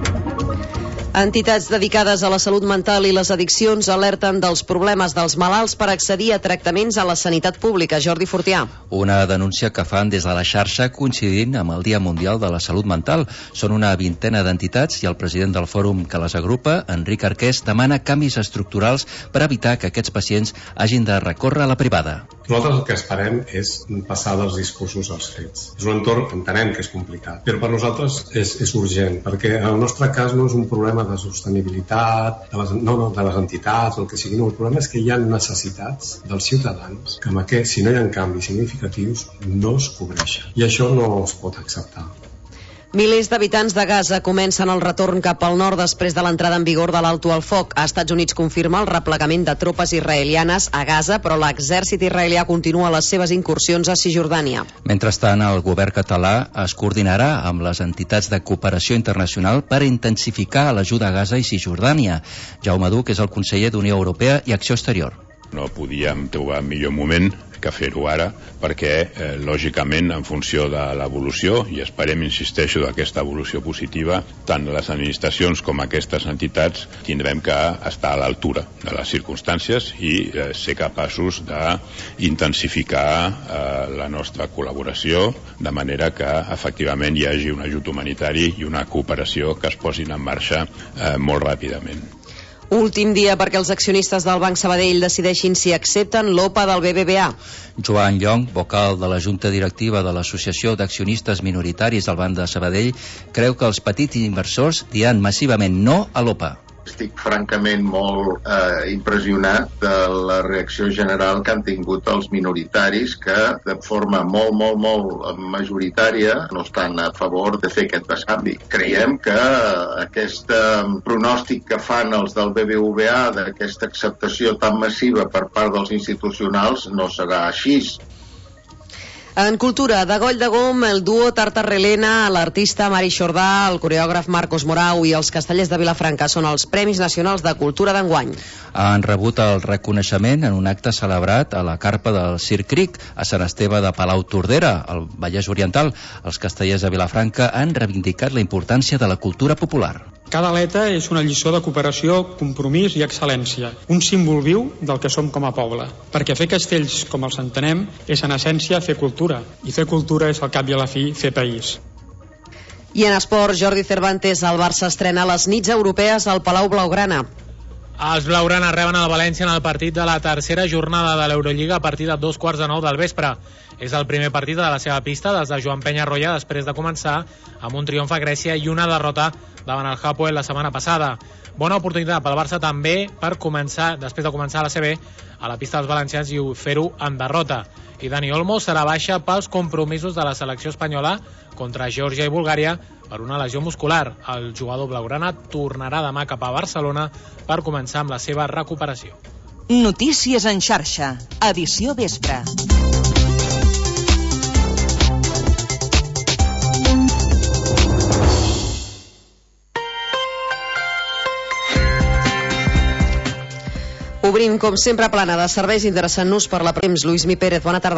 Entitats dedicades a la salut mental i les addiccions alerten dels problemes dels malalts per accedir a tractaments a la sanitat pública. Jordi Fortià. Una denúncia que fan des de la xarxa coincidint amb el Dia Mundial de la Salut Mental. Són una vintena d'entitats i el president del fòrum que les agrupa, Enric Arqués, demana canvis estructurals per evitar que aquests pacients hagin de recórrer a la privada. Nosaltres el que esperem és passar dels discursos als fets. És un entorn, entenem que és complicat, però per nosaltres és urgent, perquè en el nostre cas no és un problema de sostenibilitat, de les entitats, o el que sigui, no, el problema és que hi ha necessitats dels ciutadans que si no hi ha canvis significatius no es cobreixen. I això no es pot acceptar. Milers d'habitants de Gaza comencen el retorn cap al nord després de l'entrada en vigor de l'alto al foc. Estats Units confirma el replegament de tropes israelianes a Gaza, però l'exèrcit israelià continua les seves incursions a Cisjordània. Mentrestant, el govern català es coordinarà amb les entitats de cooperació internacional per intensificar l'ajuda a Gaza i Cisjordània. Jaume Duch és el conseller d'Unió Europea i Acció Exterior. No podíem trobar millor moment que fer-ho ara, perquè, lògicament, en funció de l'evolució, i esperem, insisteixo, d'aquesta evolució positiva, tant les administracions com aquestes entitats tindrem que estar a l'altura de les circumstàncies i ser capaços d'intensificar la nostra col·laboració, de manera que, efectivament, hi hagi un ajut humanitari i una cooperació que es posin en marxa molt ràpidament. Últim dia perquè els accionistes del Banc Sabadell decideixin si accepten l'OPA del BBVA. Joan Llong, vocal de la Junta Directiva de l'Associació d'Accionistes Minoritaris del Banc de Sabadell, creu que els petits inversors diran massivament no a l'OPA. Estic francament molt impressionat de la reacció general que han tingut els minoritaris que de forma molt majoritària no estan a favor de fer aquest bescanvi. Creiem que aquest pronòstic que fan els del BBVA d'aquesta acceptació tan massiva per part dels institucionals no serà així. En cultura, de Goll de Gom, el duo Tartarrelena, l'artista Mari Xordà, el coreògraf Marcos Morau i els castellers de Vilafranca són els Premis Nacionals de Cultura d'enguany. Han rebut el reconeixement en un acte celebrat a la carpa del Circ Cric, a Sant Esteve de Palau-Tordera, al Vallès Oriental. Els castellers de Vilafranca han reivindicat la importància de la cultura popular. Cada aleta és una lliçó de cooperació, compromís i excel·lència, un símbol viu del que som com a poble. Perquè fer castells com els entenem és en essència fer cultura, i fer cultura és al cap i a la fi fer país. I en esport, Jordi Cervantes, el Barça estrena les nits europees al Palau Blaugrana. Els blaugranes reben el València en el partit de la tercera jornada de l'Eurolliga a partir de 2:45 del vespre. És el primer partit de la seva pista des de Joan Penyarroia després de començar amb un triomf a Grècia i una derrota davant el Hapoel la setmana passada. Bona oportunitat pel Barça també per començar, després de començar la CB, a la pista dels valencians i fer-ho en derrota. I Dani Olmo serà baixa pels compromisos de la selecció espanyola contra Geòrgia i Bulgària per una lesió muscular. El jugador blaugrana tornarà demà cap a Barcelona per començar amb la seva recuperació. Notícies en xarxa, edició vespre. Obrim, com sempre, plana de serveis interessant-nos per la Prems. Lluís Mi Pérez, bona tarda.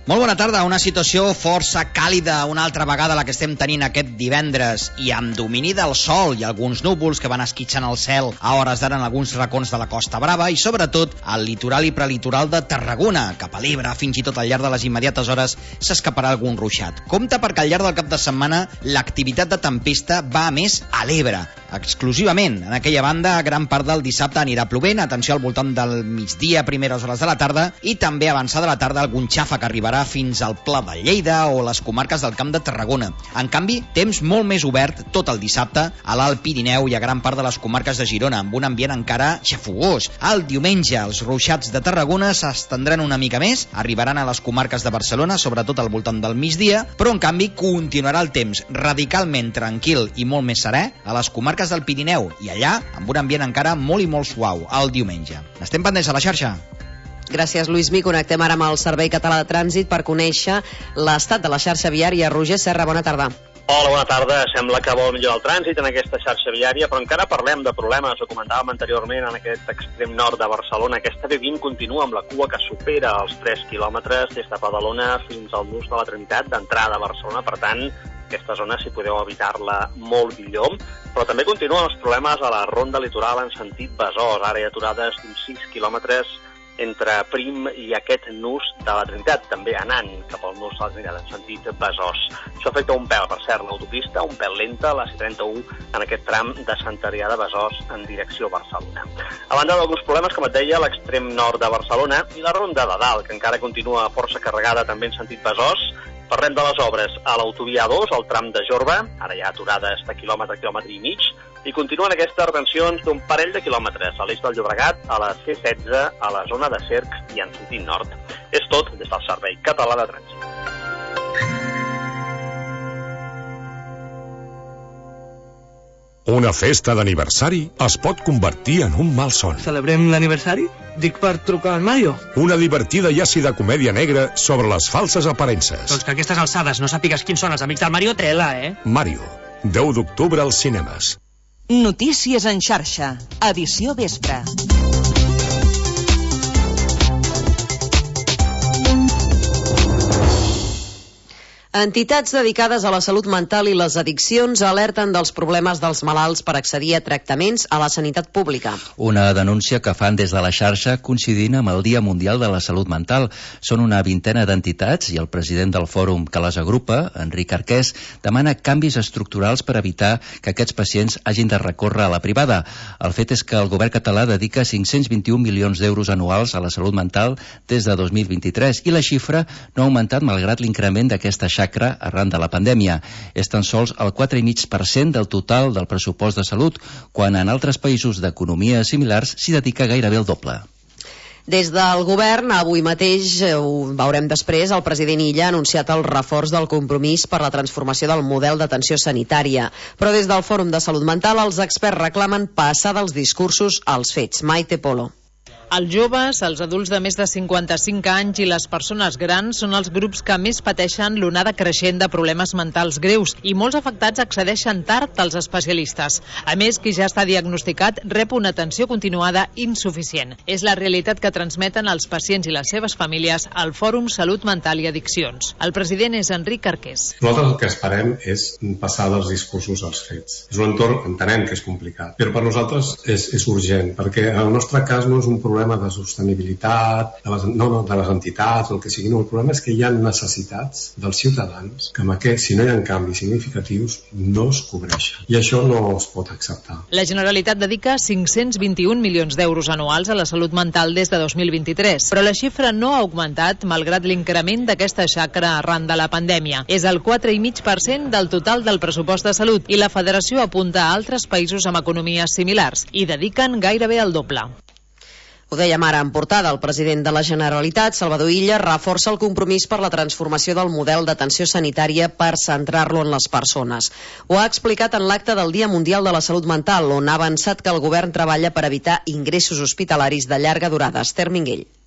Molt bona tarda, una situació força càlida una altra vegada la que estem tenint aquest divendres i amb domini del sol i alguns núvols que van esquitxant el cel a hores d'ara en alguns racons de la Costa Brava i sobretot al litoral i prelitoral de Tarragona. Cap a l'Ebre, fins i tot al llarg de les immediates hores s'escaparà algun ruixat. Compte perquè al llarg del cap de setmana l'activitat de tempesta va a més a l'Ebre, exclusivament. En aquella banda, gran part del dissabte anirà plovent, atenció al voltant del migdia, primeres hores de la tarda, i també avançada la tarda algun xafa que arribarà fins al Pla de Lleida o les comarques del Camp de Tarragona. En canvi, temps molt més obert tot el dissabte a l'Alt Pirineu i a gran part de les comarques de Girona, amb un ambient encara xafogós. El diumenge, els ruixats de Tarragona s'estendran una mica més, arribaran a les comarques de Barcelona, sobretot al voltant del migdia, però en canvi continuarà el temps radicalment tranquil i molt més serè a les comarques del Pirineu i allà amb un ambient encara molt i molt suau el diumenge. Estem pendents a la xarxa. Gràcies, Lluís Mi. Connectem ara amb el Servei Català de Trànsit per conèixer l'estat de la xarxa viària. Roger Serra, bona tarda. Hola, bona tarda. Sembla que vol millorar el trànsit en aquesta xarxa viària, però encara parlem de problemes. Ho comentàvem anteriorment en aquest extrem nord de Barcelona. Aquesta B20 continua amb la cua que supera els 3 quilòmetres des de Badalona fins al nus de la Trinitat d'entrada a Barcelona. Per tant, aquesta zona, si podeu evitar-la, molt millor. Però també continuen els problemes a la ronda litoral en sentit Besòs. Ara hi ha aturades d'uns 6 quilòmetres entre Prim i aquest nus de la Trinitat, també anant cap al nus de la Trinitat en sentit Besòs. Això afecta un pèl, per cert, l'autopista, un pèl lenta, la C31, en aquest tram de Sant Adrià de Besòs en direcció a Barcelona. A banda d'alguns problemes, com et deia, a l'extrem nord de Barcelona i la ronda de dalt, que encara continua força carregada també en sentit Besòs. Parlem de les obres a l'autovia A2, al tram de Jorba, ara hi ha aturades de quilòmetre i mig, i continuen aquestes retencions d'un parell de quilòmetres a l'eix del Llobregat, a la C16, a la zona de Cercs i en sentit nord. És tot des del Servei Català de Trànsit. Una festa d'aniversari es pot convertir en un malson. Celebrem l'aniversari? Dic per trucar al Mario. Una divertida i àcida comèdia negra sobre les falses aparences. Doncs que a aquestes alçades no sàpigues quins són els amics del Mario, tela, Mario, 10 d'octubre als cinemes. Notícies en xarxa, edició vespre. Entitats dedicades a la salut mental i les addiccions alerten dels problemes dels malalts per accedir a tractaments a la sanitat pública. Una denúncia que fan des de la xarxa coincidint amb el Dia Mundial de la Salut Mental. Són una vintena d'entitats i el president del fòrum que les agrupa, Enric Arqués, demana canvis estructurals per evitar que aquests pacients hagin de recórrer a la privada. El fet és que el govern català dedica 521 milions d'euros anuals a la salut mental des de 2023 i la xifra no ha augmentat malgrat l'increment d'aquesta xacra arran de la pandèmia. És tan sols el 4,5% del total del pressupost de salut, quan en altres països d'economies similars s'hi dedica gairebé el doble. Des del govern, avui mateix, ho veurem després, el president Illa ha anunciat el reforç del compromís per la transformació del model d'atenció sanitària. Però des del Fòrum de Salut Mental, els experts reclamen passar dels discursos als fets. Maite Polo. Els joves, els adults de més de 55 anys i les persones grans són els grups que més pateixen l'onada creixent de problemes mentals greus i molts afectats accedeixen tard als especialistes. A més, qui ja està diagnosticat rep una atenció continuada insuficient. És la realitat que transmeten els pacients i les seves famílies al Fòrum Salut Mental i Addiccions. El president és Enric Arqués. Nosaltres el que esperem és passar dels discursos als fets. És un entorn, entenem que és complicat, però per nosaltres és urgent, perquè en el nostre cas no és un problema de sostenibilitat, de les entitats, el que sigui. No, el problema és que hi ha necessitats dels ciutadans que amb aquest, si no hi ha canvis significatius, no es cobreixen. I això no es pot acceptar. La Generalitat dedica 521 milions d'euros anuals a la salut mental des de 2023, però la xifra no ha augmentat malgrat l'increment d'aquesta xacra arran de la pandèmia. És el 4,5% del total del pressupost de salut i la Federació apunta a altres països amb economies similars i dediquen gairebé el doble. Ho dèiem ara en portada, el president de la Generalitat, Salvador Illa, reforça el compromís per la transformació del model d'atenció sanitària per centrar-lo en les persones. Ho ha explicat en l'acte del Dia Mundial de la Salut Mental, on ha avançat que el govern treballa per evitar ingressos hospitalaris de llarga durada. Esther Minguell.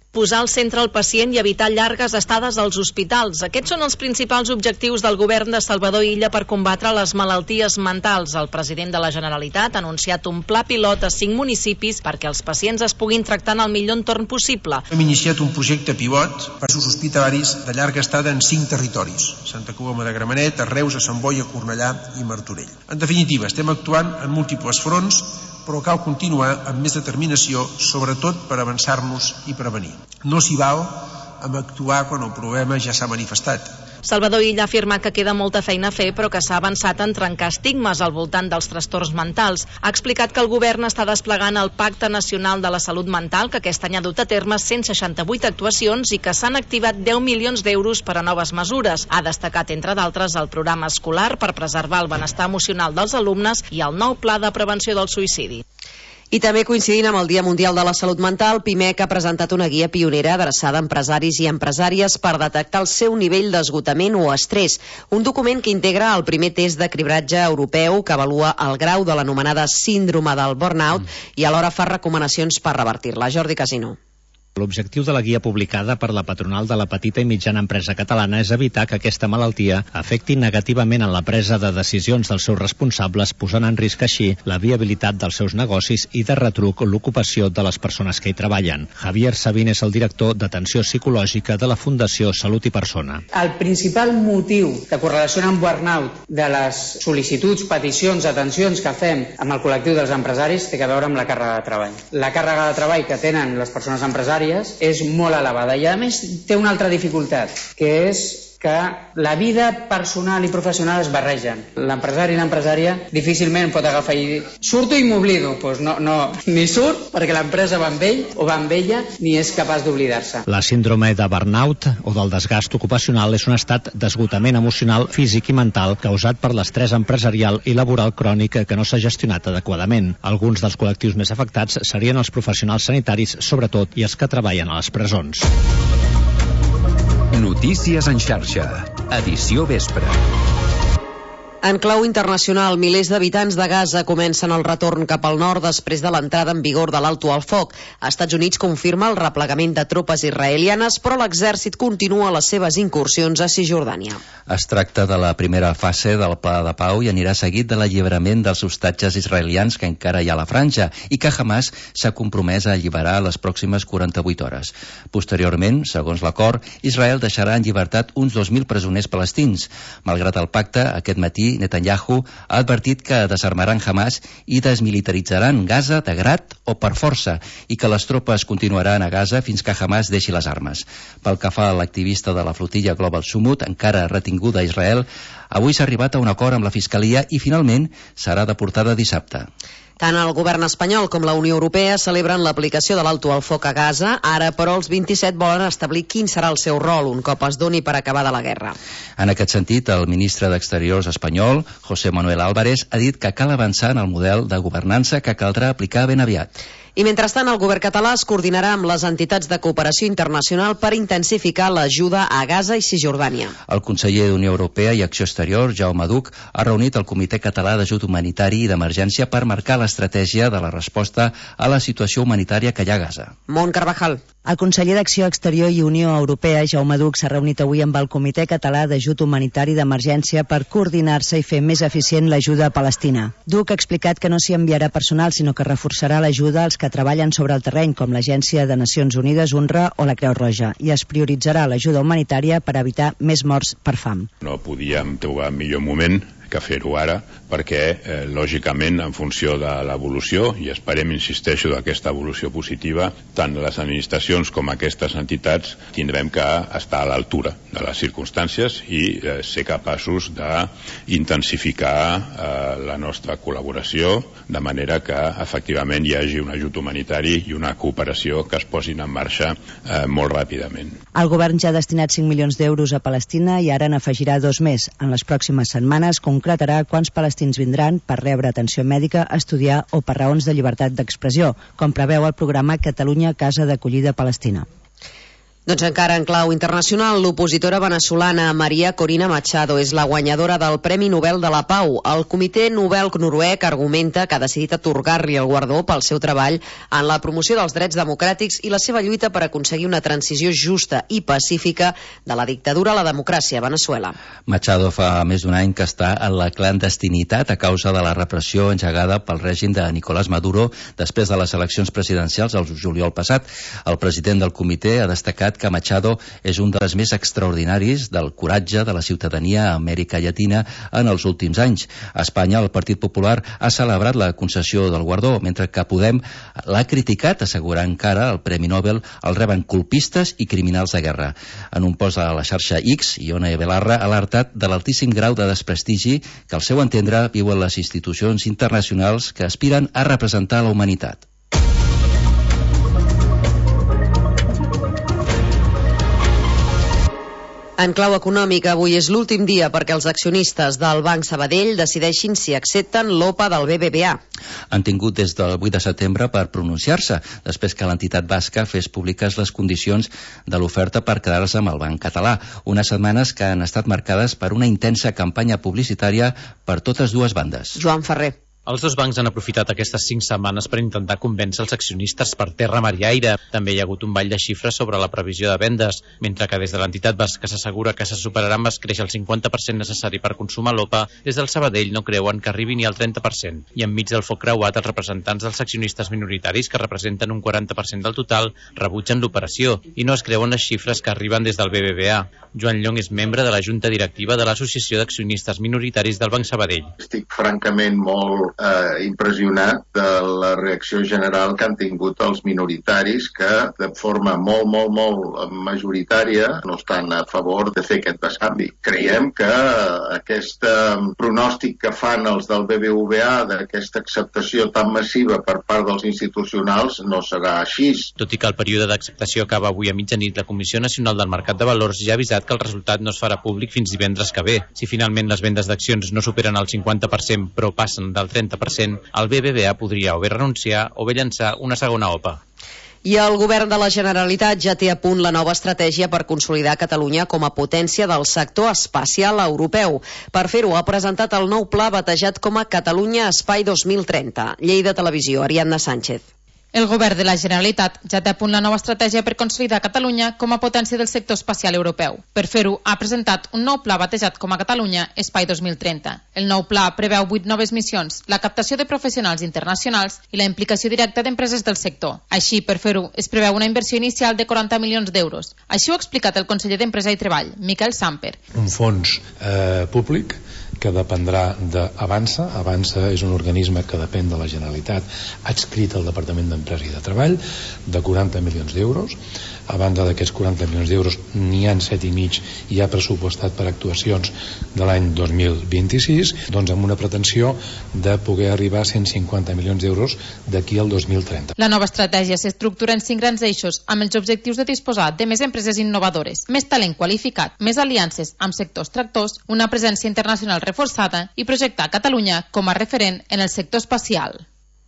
posar al centre el pacient i evitar llargues estades als hospitals. Aquests són els principals objectius del govern de Salvador Illa per combatre les malalties mentals. El president de la Generalitat ha anunciat un pla pilot a 5 municipis perquè els pacients es puguin tractar en el millor entorn possible. Hem iniciat un projecte pilot per als hospitalaris de llarga estada en 5 territoris: Santa Coloma de Gramenet, a Reus, a Sant Boi, a Cornellà i Martorell. En definitiva, estem actuant en múltiples fronts, però cal continuar amb més determinació, sobretot per avançar-nos i prevenir. No s'hi val amb actuar quan el problema ja s'ha manifestat. Salvador Illa ha afirmat que queda molta feina a fer, però que s'ha avançat en trencar estigmes al voltant dels trastorns mentals. Ha explicat que el govern està desplegant el Pacte Nacional de la Salut Mental, que aquest any ha dut a terme 168 actuacions i que s'han activat 10 milions d'euros per a noves mesures. Ha destacat, entre d'altres, el programa escolar per preservar el benestar emocional dels alumnes i el nou pla de prevenció del suïcidi. I també coincidint amb el Dia Mundial de la Salut Mental, PIMEC ha presentat una guia pionera adreçada a empresaris i empresàries per detectar el seu nivell d'esgotament o estrès. Un document que integra el primer test de cribratge europeu que avalua el grau de l'anomenada síndrome del burnout i alhora fa recomanacions per revertir-la. Jordi Casino. L'objectiu de la guia publicada per la patronal de la petita i mitjana empresa catalana és evitar que aquesta malaltia afecti negativament en la presa de decisions dels seus responsables, posant en risc així la viabilitat dels seus negocis i de retruc l'ocupació de les persones que hi treballen. Javier Sabín és el director d'atenció psicològica de la Fundació Salut i Persona. El principal motiu que correlaciona amb burnout de les sol·licituds, peticions, atencions que fem amb el col·lectiu dels empresaris té a veure amb la càrrega de treball. La càrrega de treball que tenen les persones empresàries és molt elevada i a més té una altra dificultat, que és que la vida personal i professional es barregen. L'empresari i l'empresària difícilment pot agafar i dir surto i m'oblido. Doncs no, ni surt perquè l'empresa va amb ell o va amb ella ni és capaç d'oblidar-se. La síndrome de burnout o del desgast ocupacional és un estat d'esgotament emocional, físic i mental causat per l'estrès empresarial i laboral crònic que no s'ha gestionat adequadament. Alguns dels col·lectius més afectats serien els professionals sanitaris, sobretot, i els que treballen a les presons. Notícies en xarxa, edició vespre. En clau internacional, milers d'habitants de Gaza comencen el retorn cap al nord després de l'entrada en vigor de l'alto al foc. Estats Units confirma el replegament de tropes israelianes, però l'exèrcit continua les seves incursions a Cisjordània. Es tracta de la primera fase del pla de pau i anirà seguit de l'alliberament dels hostatges israelians que encara hi ha a la franja i que Hamas s'ha compromès a alliberar a les pròximes 48 hores. Posteriorment, segons l'acord, Israel deixarà en llibertat uns 2.000 presoners palestins. Malgrat el pacte, aquest matí Netanyahu ha advertit que desarmaran Hamas i desmilitaritzaran Gaza de grat o per força i que les tropes continuaran a Gaza fins que Hamas deixi les armes. Pel que fa a l'activista de la flotilla Global Sumut, encara retinguda a Israel, avui s'ha arribat a un acord amb la Fiscalia i finalment serà deportada dissabte. Tant el govern espanyol com la Unió Europea celebren l'aplicació de l'alto al foc a Gaza. Ara, però, els 27 volen establir quin serà el seu rol un cop es doni per acabada la guerra. En aquest sentit, el ministre d'Exteriors espanyol, José Manuel Álvarez, ha dit que cal avançar en el model de governança que caldrà aplicar ben aviat. I mentrestant, el govern català es coordinarà amb les entitats de cooperació internacional per intensificar l'ajuda a Gaza i Cisjordània. El conseller d'Unió Europea i Acció Exterior, Jaume Duch, ha reunit el Comitè Català d'Ajut Humanitari i d'Emergència per marcar l'estratègia de la resposta a la situació humanitària que hi ha a Gaza. Mont Carvajal. El conseller d'Acció Exterior i Unió Europea, Jaume Duch, s'ha reunit avui amb el Comitè Català d'Ajut Humanitari d'Emergència per coordinar-se i fer més eficient l'ajuda a Palestina. Duch ha explicat que no s'hi enviarà personal, sinó que reforçarà l'ajuda als que treballen sobre el terreny, com l'Agència de Nacions Unides, UNRWA o la Creu Roja, i es prioritzarà l'ajuda humanitària per evitar més morts per fam. No podíem trobar millor moment que fer-ho ara, perquè, lògicament, en funció de l'evolució, i esperem, insisteixo, d'aquesta evolució positiva, tant les administracions com aquestes entitats tindrem que estar a l'altura de les circumstàncies i ser capaços d'intensificar la nostra col·laboració, de manera que, efectivament, hi hagi un ajut humanitari i una cooperació que es posin en marxa molt ràpidament. El govern ja ha destinat 5 milions d'euros a Palestina i ara n'afegirà 2 més. En les pròximes setmanes concretarà quants palestins vindran per rebre atenció mèdica, estudiar o per raons de llibertat d'expressió, com preveu el programa Catalunya Casa d'Acollida Palestina. Doncs encara en clau internacional, l'opositora veneçolana Maria Corina Machado és la guanyadora del Premi Nobel de la Pau. El Comitè Nobel noruec argumenta que ha decidit atorgar-li el guardó pel seu treball en la promoció dels drets democràtics i la seva lluita per aconseguir una transició justa i pacífica de la dictadura a la democràcia a Veneçuela. Machado fa més d'un any que està en la clandestinitat a causa de la repressió engegada pel règim de Nicolás Maduro després de les eleccions presidencials al juliol passat. El president del comitè ha destacat que Machado és un dels més extraordinaris del coratge de la ciutadania a Amèrica Llatina en els últims anys. A Espanya, el Partit Popular ha celebrat la concessió del guardó, mentre que Podem l'ha criticat, assegurant que ara el Premi Nobel el reben colpistes i criminals de guerra. En un post a la xarxa X, Ione Belarra ha alertat de l'altíssim grau de desprestigi que, al seu entendre, viuen les institucions internacionals que aspiren a representar la humanitat. En clau econòmica, avui és l'últim dia perquè els accionistes del Banc Sabadell decideixin si accepten l'OPA del BBVA. Han tingut des del 8 de setembre per pronunciar-se, després que l'entitat basca fes públiques les condicions de l'oferta per quedar-se amb el Banc Català. Unes setmanes que han estat marcades per una intensa campanya publicitària per totes dues bandes. Joan Ferrer. Els dos bancs han aprofitat aquestes 5 setmanes per intentar convèncer els accionistes per terra, mar i aire. També hi ha hagut un ball de xifres sobre la previsió de vendes, mentre que des de l'entitat basca s'assegura que se superarà amb escreix el 50% necessari per consumar l'OPA, des del Sabadell no creuen que arribi ni al 30%. I enmig del foc creuat, els representants dels accionistes minoritaris, que representen un 40% del total, rebutgen l'operació i no es creuen les xifres que arriben des del BBVA. Joan Llong és membre de la Junta Directiva de l'Associació d'Accionistes Minoritaris del Banc Sabadell. Estic francament molt impressionat de la reacció general que han tingut els minoritaris que de forma molt majoritària no estan a favor de fer aquest bescanvi. Creiem que aquest pronòstic que fan els del BBVA d'aquesta acceptació tan massiva per part dels institucionals no serà així. Tot i que el període d'acceptació acaba avui a mitjanit, la Comissió Nacional del Mercat de Valors ja ha avisat que el resultat no es farà públic fins divendres que ve. Si finalment les vendes d'accions no superen el 50% però passen del 30%, el BBVA podria o bé renunciar o bé llançar una segona OPA. I el govern de la Generalitat ja té a punt la nova estratègia per consolidar Catalunya com a potència del sector espacial europeu. Per fer-ho, ha presentat el nou pla batejat com a Catalunya Espai 2030. Lleida Televisió, Ariadna Sánchez. El govern de la Generalitat ja té a punt la nova estratègia per consolidar Catalunya com a potència del sector espacial europeu. Per fer-ho, ha presentat un nou pla batejat com a Catalunya Espai 2030. El nou pla preveu 8 noves missions, la captació de professionals internacionals i la implicació directa d'empreses del sector. Així, per fer-ho, es preveu una inversió inicial de 40 milions d'euros. Així ho ha explicat el conseller d'Empresa i Treball, Miquel Samper. Un fons públic que dependrà d'Avança. Avança és un organisme que depèn de la Generalitat, adscrit al Departament d'Empresa i de Treball, de 40 milions d'euros. A banda d'aquests 40 milions d'euros, n'hi ha 7,5 ja pressupostat per actuacions de l'any 2026, doncs amb una pretensió de poder arribar a 150 milions d'euros d'aquí al 2030. La nova estratègia s'estructura en 5 grans eixos, amb els objectius de disposar de més empreses innovadores, més talent qualificat, més aliances amb sectors tractors, una presència internacional reforçada i projectar Catalunya com a referent en el sector espacial.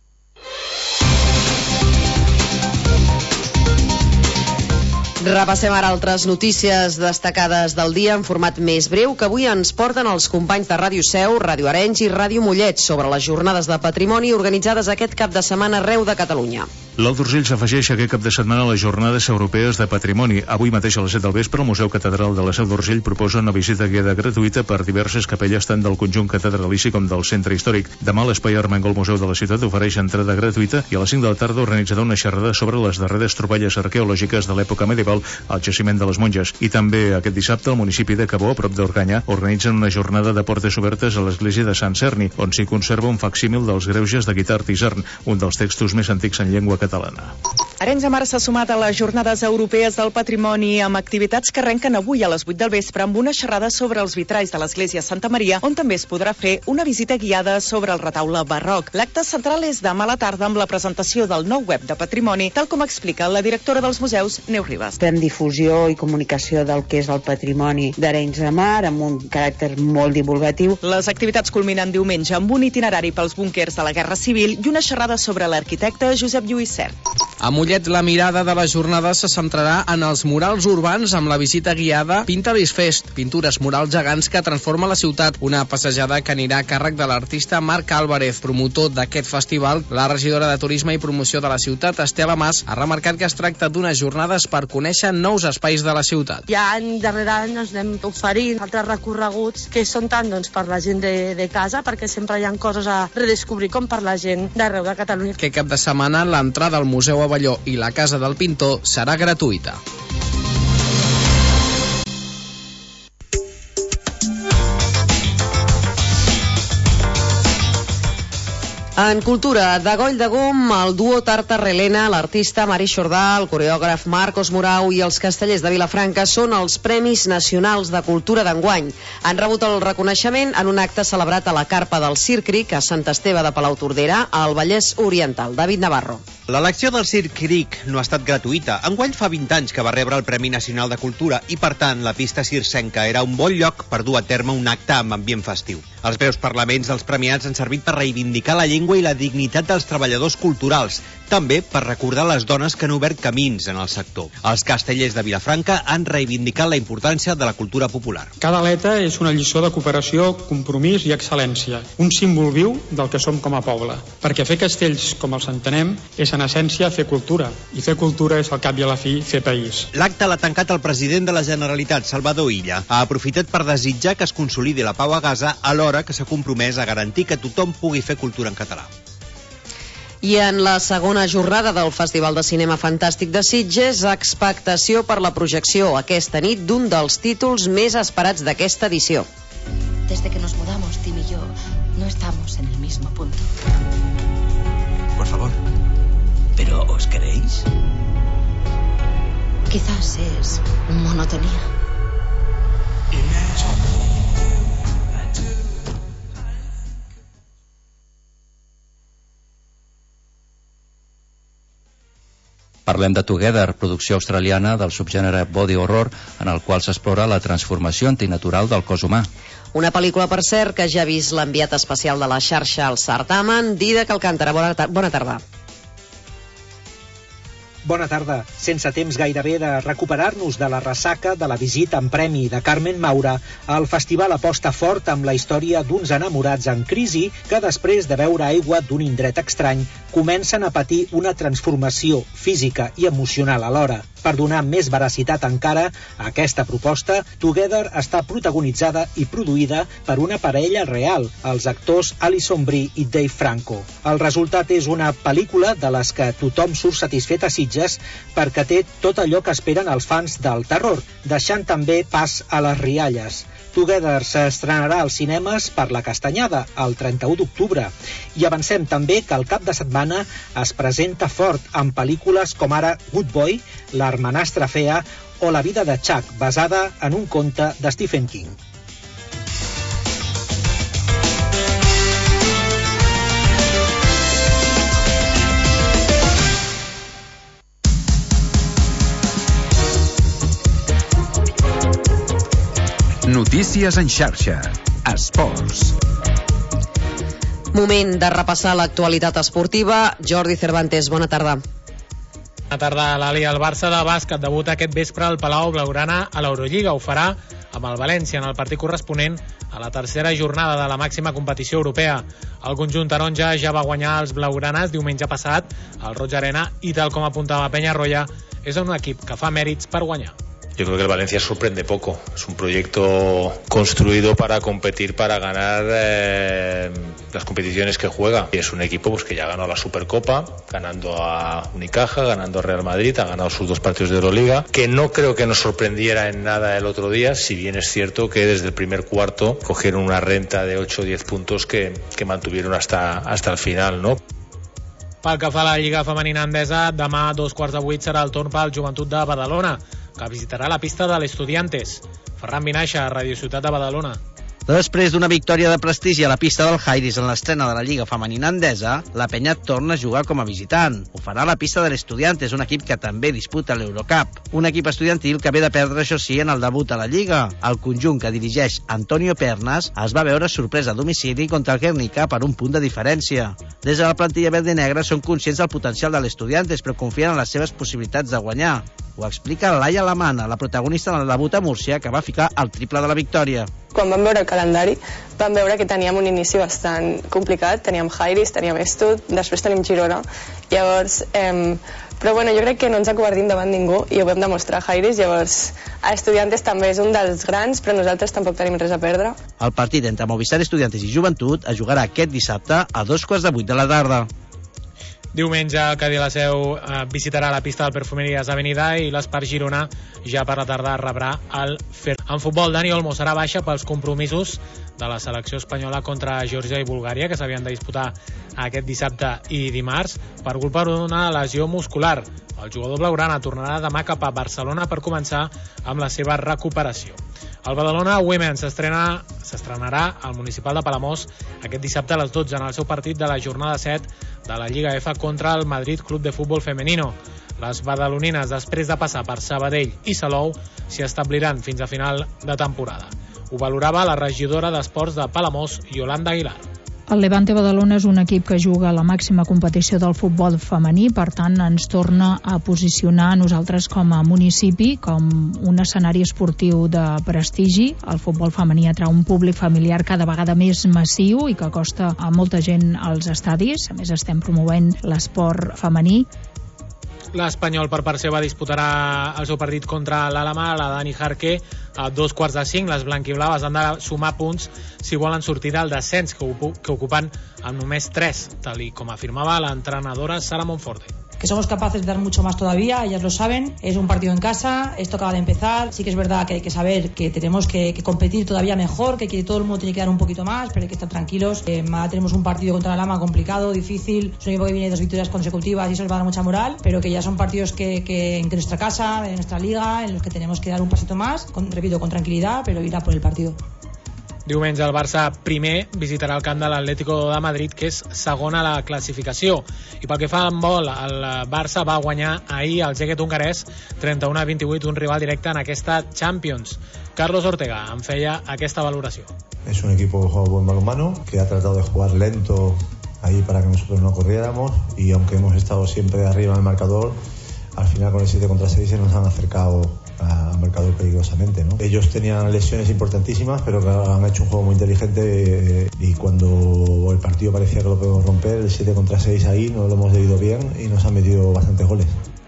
Repassem ara altres notícies destacades del dia en format més breu que avui ens porten els companys de Ràdio Seu, Ràdio Arenys i Ràdio Mollet sobre les jornades de patrimoni organitzades aquest cap de setmana arreu de Catalunya. L'Alt d'Urgell s'afegeix aquest cap de setmana a les jornades europees de patrimoni. Avui mateix a les 7 del vespre el Museu Catedral de la Seu d'Urgell proposa una visita guiada gratuïta per diverses capelles tant del conjunt catedralici com del centre històric. Demà l'Espai Armengol Museu de la Ciutat ofereix entrada gratuïta i a les 5 de la tarda organitzarà una xerrada sobre les darreres troballes arqueològiques de l'època medieval al jaciment de les Monges. I també aquest dissabte al municipi de Cabó, a prop d'Organya, organitzen una jornada de portes obertes a l'església de Sant Cerni, on s'hi conserva un facsímil dels greuges de Guitart i Isern, un dels textos més antics en llengua catalana. Arenys de Mar s'ha sumat a les jornades europees del patrimoni amb activitats que arrenquen avui a les 8 del vespre amb una xerrada sobre els vitralls de l'església Santa Maria, on també es podrà fer una visita guiada sobre el retaule barroc. L'acte central és demà a la tarda amb la presentació del nou web de patrimoni, tal com explica la directora dels museus, Neus Ribas. Fem difusió i comunicació del que és el patrimoni d'Arenys de Mar amb un caràcter molt divulgatiu. Les activitats culminen diumenge amb un itinerari pels búnquers de la Guerra Civil i una xerrada sobre l'arquitecte Josep Lluís Sert. A Mollet Mollet, la mirada de la jornada se centrarà en els murals urbans amb la visita guiada Pintalis Fest, pintures murals gegants que transforma la ciutat. Una passejada que anirà a càrrec de l'artista Marc Álvarez, promotor d'aquest festival. La regidora de Turisme i Promoció de la ciutat, Estela Mas, ha remarcat que es tracta d'unes jornades per conèixer nous espais de la ciutat. Ja any darrere any ens anem oferint altres recorreguts que són tant per la gent de casa, perquè sempre hi ha coses a redescobrir, com per la gent d'arreu de Catalunya. Aquest cap de setmana l'entrada al Museu Abelló i la Casa del Pintor serà gratuïta. En cultura, de Goll de Gom, el duo Tartarrelena, l'artista Mari Xordà, el coreògraf Marcos Morau i els castellers de Vilafranca són els Premis Nacionals de Cultura d'enguany. Han rebut el reconeixement en un acte celebrat a la Carpa del Circ Cric a Sant Esteve de Palautordera, al Vallès Oriental. David Navarro. L'elecció del Circ Cric no ha estat gratuïta. Enguany fa 20 anys que va rebre el Premi Nacional de Cultura i, per tant, la pista circenca era un bon lloc per dur a terme un acte amb ambient festiu. Els breus parlaments dels premiats han servit per reivindicar la llengua i la dignitat dels treballadors culturals, també per recordar les dones que han obert camins en el sector. Els castellers de Vilafranca han reivindicat la importància de la cultura popular. Cada aleta és una lliçó de cooperació, compromís i excel·lència, un símbol viu del que som com a poble, perquè fer castells com els entenem és en essència fer cultura, i fer cultura és al cap i a la fi fer país. L'acte l'ha tancat el president de la Generalitat, Salvador Illa. Ha aprofitat per desitjar que es consolidi la pau a Gaza alhora que s'ha compromès a garantir que tothom pugui fer cultura en català. I en la segona jornada del Festival de Cinema Fantàstic de Sitges, expectació per la projecció aquesta nit d'un dels títols més esperats d'aquesta edició. Desde que nos mudamos, Tim y yo, no estamos en el mismo punto. Por favor. ¿Pero os queréis? Quizás es monotonía. Parlem de Together, producció australiana del subgènere body horror, en el qual s'explora la transformació antinatural del cos humà. Una pel·lícula, per cert, que ja ha vist l'enviat especial de la xarxa al certamen, Dídac Alcántara. Bona tarda. Bona tarda. Sense temps gairebé de recuperar-nos de la ressaca de la visita en premi de Carmen Maura, el festival aposta fort amb la història d'uns enamorats en crisi que després de beure aigua d'un indret estrany comencen a patir una transformació física i emocional alhora. Per donar més veracitat encara a aquesta proposta, Together està protagonitzada i produïda per una parella real, els actors Alison Brie i Dave Franco. El resultat és una pel·lícula de les que tothom surt satisfet a Sitges perquè té tot allò que esperen els fans del terror, deixant també pas a les rialles. Together s'estrenarà als cinemes per la Castanyada, el 31 d'octubre. I avancem també que el cap de setmana es presenta fort amb pel·lícules com ara Good Boy, L'hermanastra fea o La vida de Chuck, basada en un conte de Stephen King. Notícies en xarxa. Esports. Moment de repassar l'actualitat esportiva. Jordi Cervantes, bona tarda. Bona tarda, Lali. El Barça de bàsquet debuta aquest vespre al Palau Blaugrana a l'Eurolliga. Ho farà amb el València en el partit corresponent a la tercera jornada de la màxima competició europea. El conjunt taronja ja va guanyar els blaugranes diumenge passat al Roig Arena i, tal com apuntava Peñarroya, és un equip que fa mèrits per guanyar. Yo creo que el Valencia sorprende poco. Es un proyecto construido para competir, para ganar las competiciones que juega. Y es un equipo pues, que ya ganó la Supercopa, ganando a Unicaja, ganando a Real Madrid, ha ganado sus 2 partidos de Euroliga, que no creo que nos sorprendiera en nada el otro día, si bien es cierto que desde el primer cuarto cogieron una renta de 8 o 10 puntos que mantuvieron hasta el final, ¿no? Pel que fa a la Lliga Femenina Endesa, demà a 7:15 serà el torn pel Joventut de Badalona, que visitarà la pista de l'Estudiantes. Ferran Vinaixa, Radio Ciutat de Badalona. Després d'una victòria de prestigi a la pista del Jairis en l'estrena de la Lliga Femenina Endesa, la penya torna a jugar com a visitant. Ho farà a la pista de l'Estudiantes, un equip que també disputa l'Eurocup. Un equip estudiantil que ve de perdre, això sí, en el debut a la Lliga. El conjunt que dirigeix Antonio Pernas es va veure sorpresa a domicili contra el Guernica per un punt de diferència. Des de la plantilla verd i negra són conscients del potencial de l'Estudiantes, però confien en les seves possibilitats de guanyar. Ho explica Laia Lamana, la protagonista del debut a Múrcia, que va ficar el triple de la victòria. Quan vam veure el calendari, vam veure que teníem un inici bastant complicat. Teníem Jairis, teníem Estud, després tenim Girona. Llavors, però bueno, jo crec que no ens acobardim davant ningú i ho vam demostrar a Jairis. Llavors, a Estudiantes també és un dels grans, però nosaltres tampoc tenim res a perdre. El partit entre Movistar Estudiantes i Joventut es jugarà aquest dissabte a 2:15 de la tarda. Diumenge el Cadí la Seu visitarà la pista del Perfumeries Avenida i l'Espart Girona ja per la tarda rebrà el Fer. En futbol, Dani Olmo serà baixa pels compromisos de la selecció espanyola contra Geòrgia i Bulgària, que s'havien de disputar aquest dissabte i dimarts per culpa d'una lesió muscular. El jugador blaugrana tornarà demà cap a Barcelona per començar amb la seva recuperació. El Badalona Women s'estrenarà al Municipal de Palamós aquest dissabte a les 12 en el seu partit de la jornada 7 de la Lliga F contra el Madrid Club de Futbol Femenino. Les badalonines, després de passar per Sabadell i Salou, s'hi establiran fins a final de temporada. Ho valorava la regidora d'Esports de Palamós, Yolanda Aguilar. El Levante Badalona és un equip que juga a la màxima competició del futbol femení, per tant ens torna a posicionar nosaltres com a municipi com un escenari esportiu de prestigi. El futbol femení atrau un públic familiar cada vegada més massiu i que acosta a molta gent als estadis. A més, estem promovent l'esport femení. L'Espanyol, per part seva, disputarà el seu partit contra l'Àlama, la Dani Jarque, a 4:45. Les blanquiblaves han de sumar punts si volen sortir del descens, que ocupen amb només 3, tal i com afirmava l'entrenadora Sara Monforte. Que somos capaces de dar mucho más todavía, ellas lo saben, es un partido en casa, esto acaba de empezar, sí que es verdad que hay que saber que tenemos que competir todavía mejor, que todo el mundo tiene que dar un poquito más, pero hay que estar tranquilos. Tenemos un partido contra la Lama complicado, difícil, es un equipo que viene de 2 victorias consecutivas y eso nos va a dar mucha moral, pero que ya son partidos que en nuestra casa, en nuestra liga, en los que tenemos que dar un pasito más, repito, con tranquilidad, pero ir a por el partido. Diumenge el Barça primer visitarà el camp de l'Atlético de Madrid, que és segon a la classificació. I pel que fa a handbol, el Barça va guanyar ahir el Szeged hongarès 31-28, un rival directe en aquesta Champions. Carlos Ortega en feia aquesta valoració. Es un equipo que juega buen balonmano, que ha tratado de jugar lento ahí para que nosotros no corriéramos, y aunque hemos estado siempre arriba en el marcador, al final con el 7-6 se nos han acercado al marcador peligrosamente, ¿no? Ellos tenían lesiones importantísimas, pero han hecho un juego muy inteligente, y cuando el partido parecía que lo podemos romper, el 7-6 ahí no lo hemos debido bien y nos han metido bastantes goles.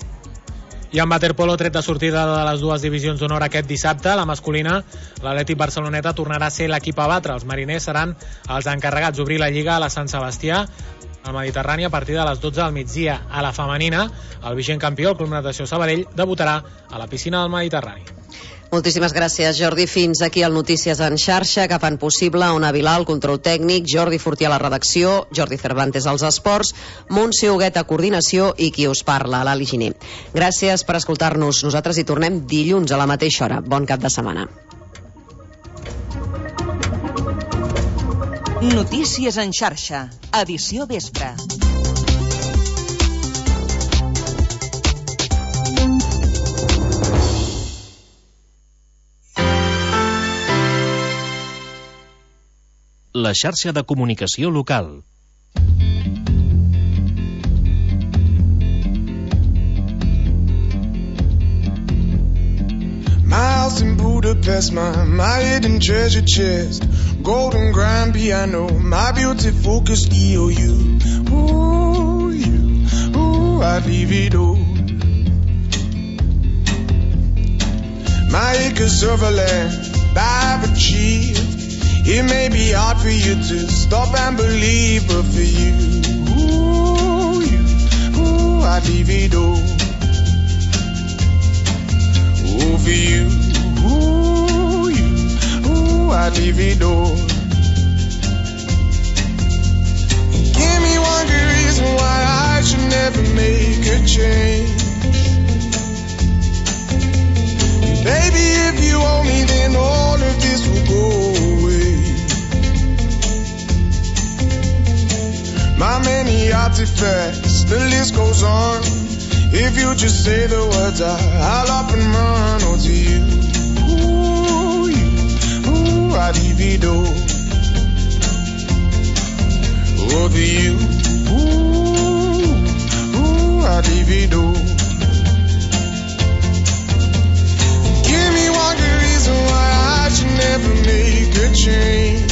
I en waterpolo, tret de sortida de les dues divisions d'honor aquest dissabte, la masculina, l'Atlètic Barceloneta tornarà a ser l'equip a batre. Els mariners seran els encarregats d'obrir la Lliga a la Sant Sebastià al Mediterrani a partir de les 12 del migdia. A la femenina, el vigent campió, el Club Natació Sabadell, debutarà a la piscina del Mediterrani. Moltíssimes gràcies, Jordi. Fins aquí el Notícies en xarxa, que fan possible Ona Vilà, el control tècnic, Jordi Fortià a la redacció, Jordi Cervantes als esports, Montse Huguet a coordinació i qui us parla, l'Ali Giner. Gràcies per escoltar-nos. Nosaltres hi tornem dilluns a la mateixa hora. Bon cap de setmana. Notícies en xarxa, edició vespre. La xarxa de comunicació local. My house in Budapest, my hidden treasure chest, golden grand piano, my beauty focused EOU. Ooh, I'd leave it all. My acres of land I've achieved. It may be hard for you to stop and believe, but for you, I'd leave it all. Oh, for you, I'd leave it all. Give me one good reason why I should never make a change. Baby, if you owe me, then all of this will go away. reality fast. The list goes on. If you just say the words, I'll up and run. Oh, to you, ooh, I divido. Oh, to you, ooh, I divido. Give me one good reason why I should never make a change.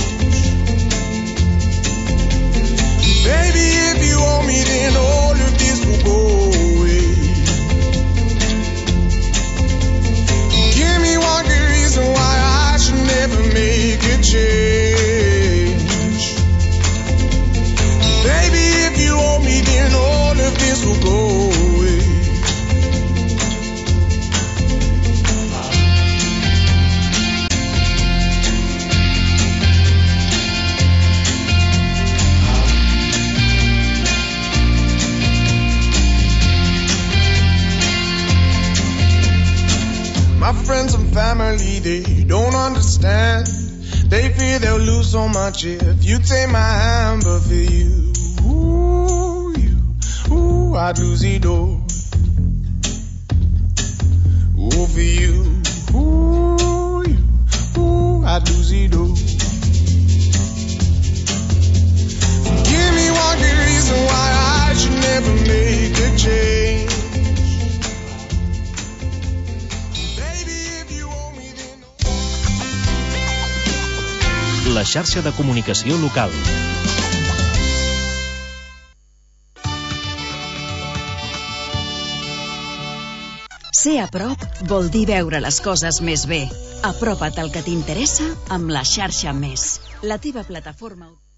Baby, if you owe me, then all of this will go away. Give me one good reason why I should never make a change. Baby, if you owe me, then all of this will go away. My friends and family, they don't understand. They fear they'll lose so much if you take my hand. But for you, I'd lose it all. Oh, for you, I'd lose it all. Give me one good reason why I should never make a change. La xarxa de comunicació local. Ser a prop vol dir veure les coses més bé. Apropa't al que t'interessa amb la xarxa Més, la teva plataforma.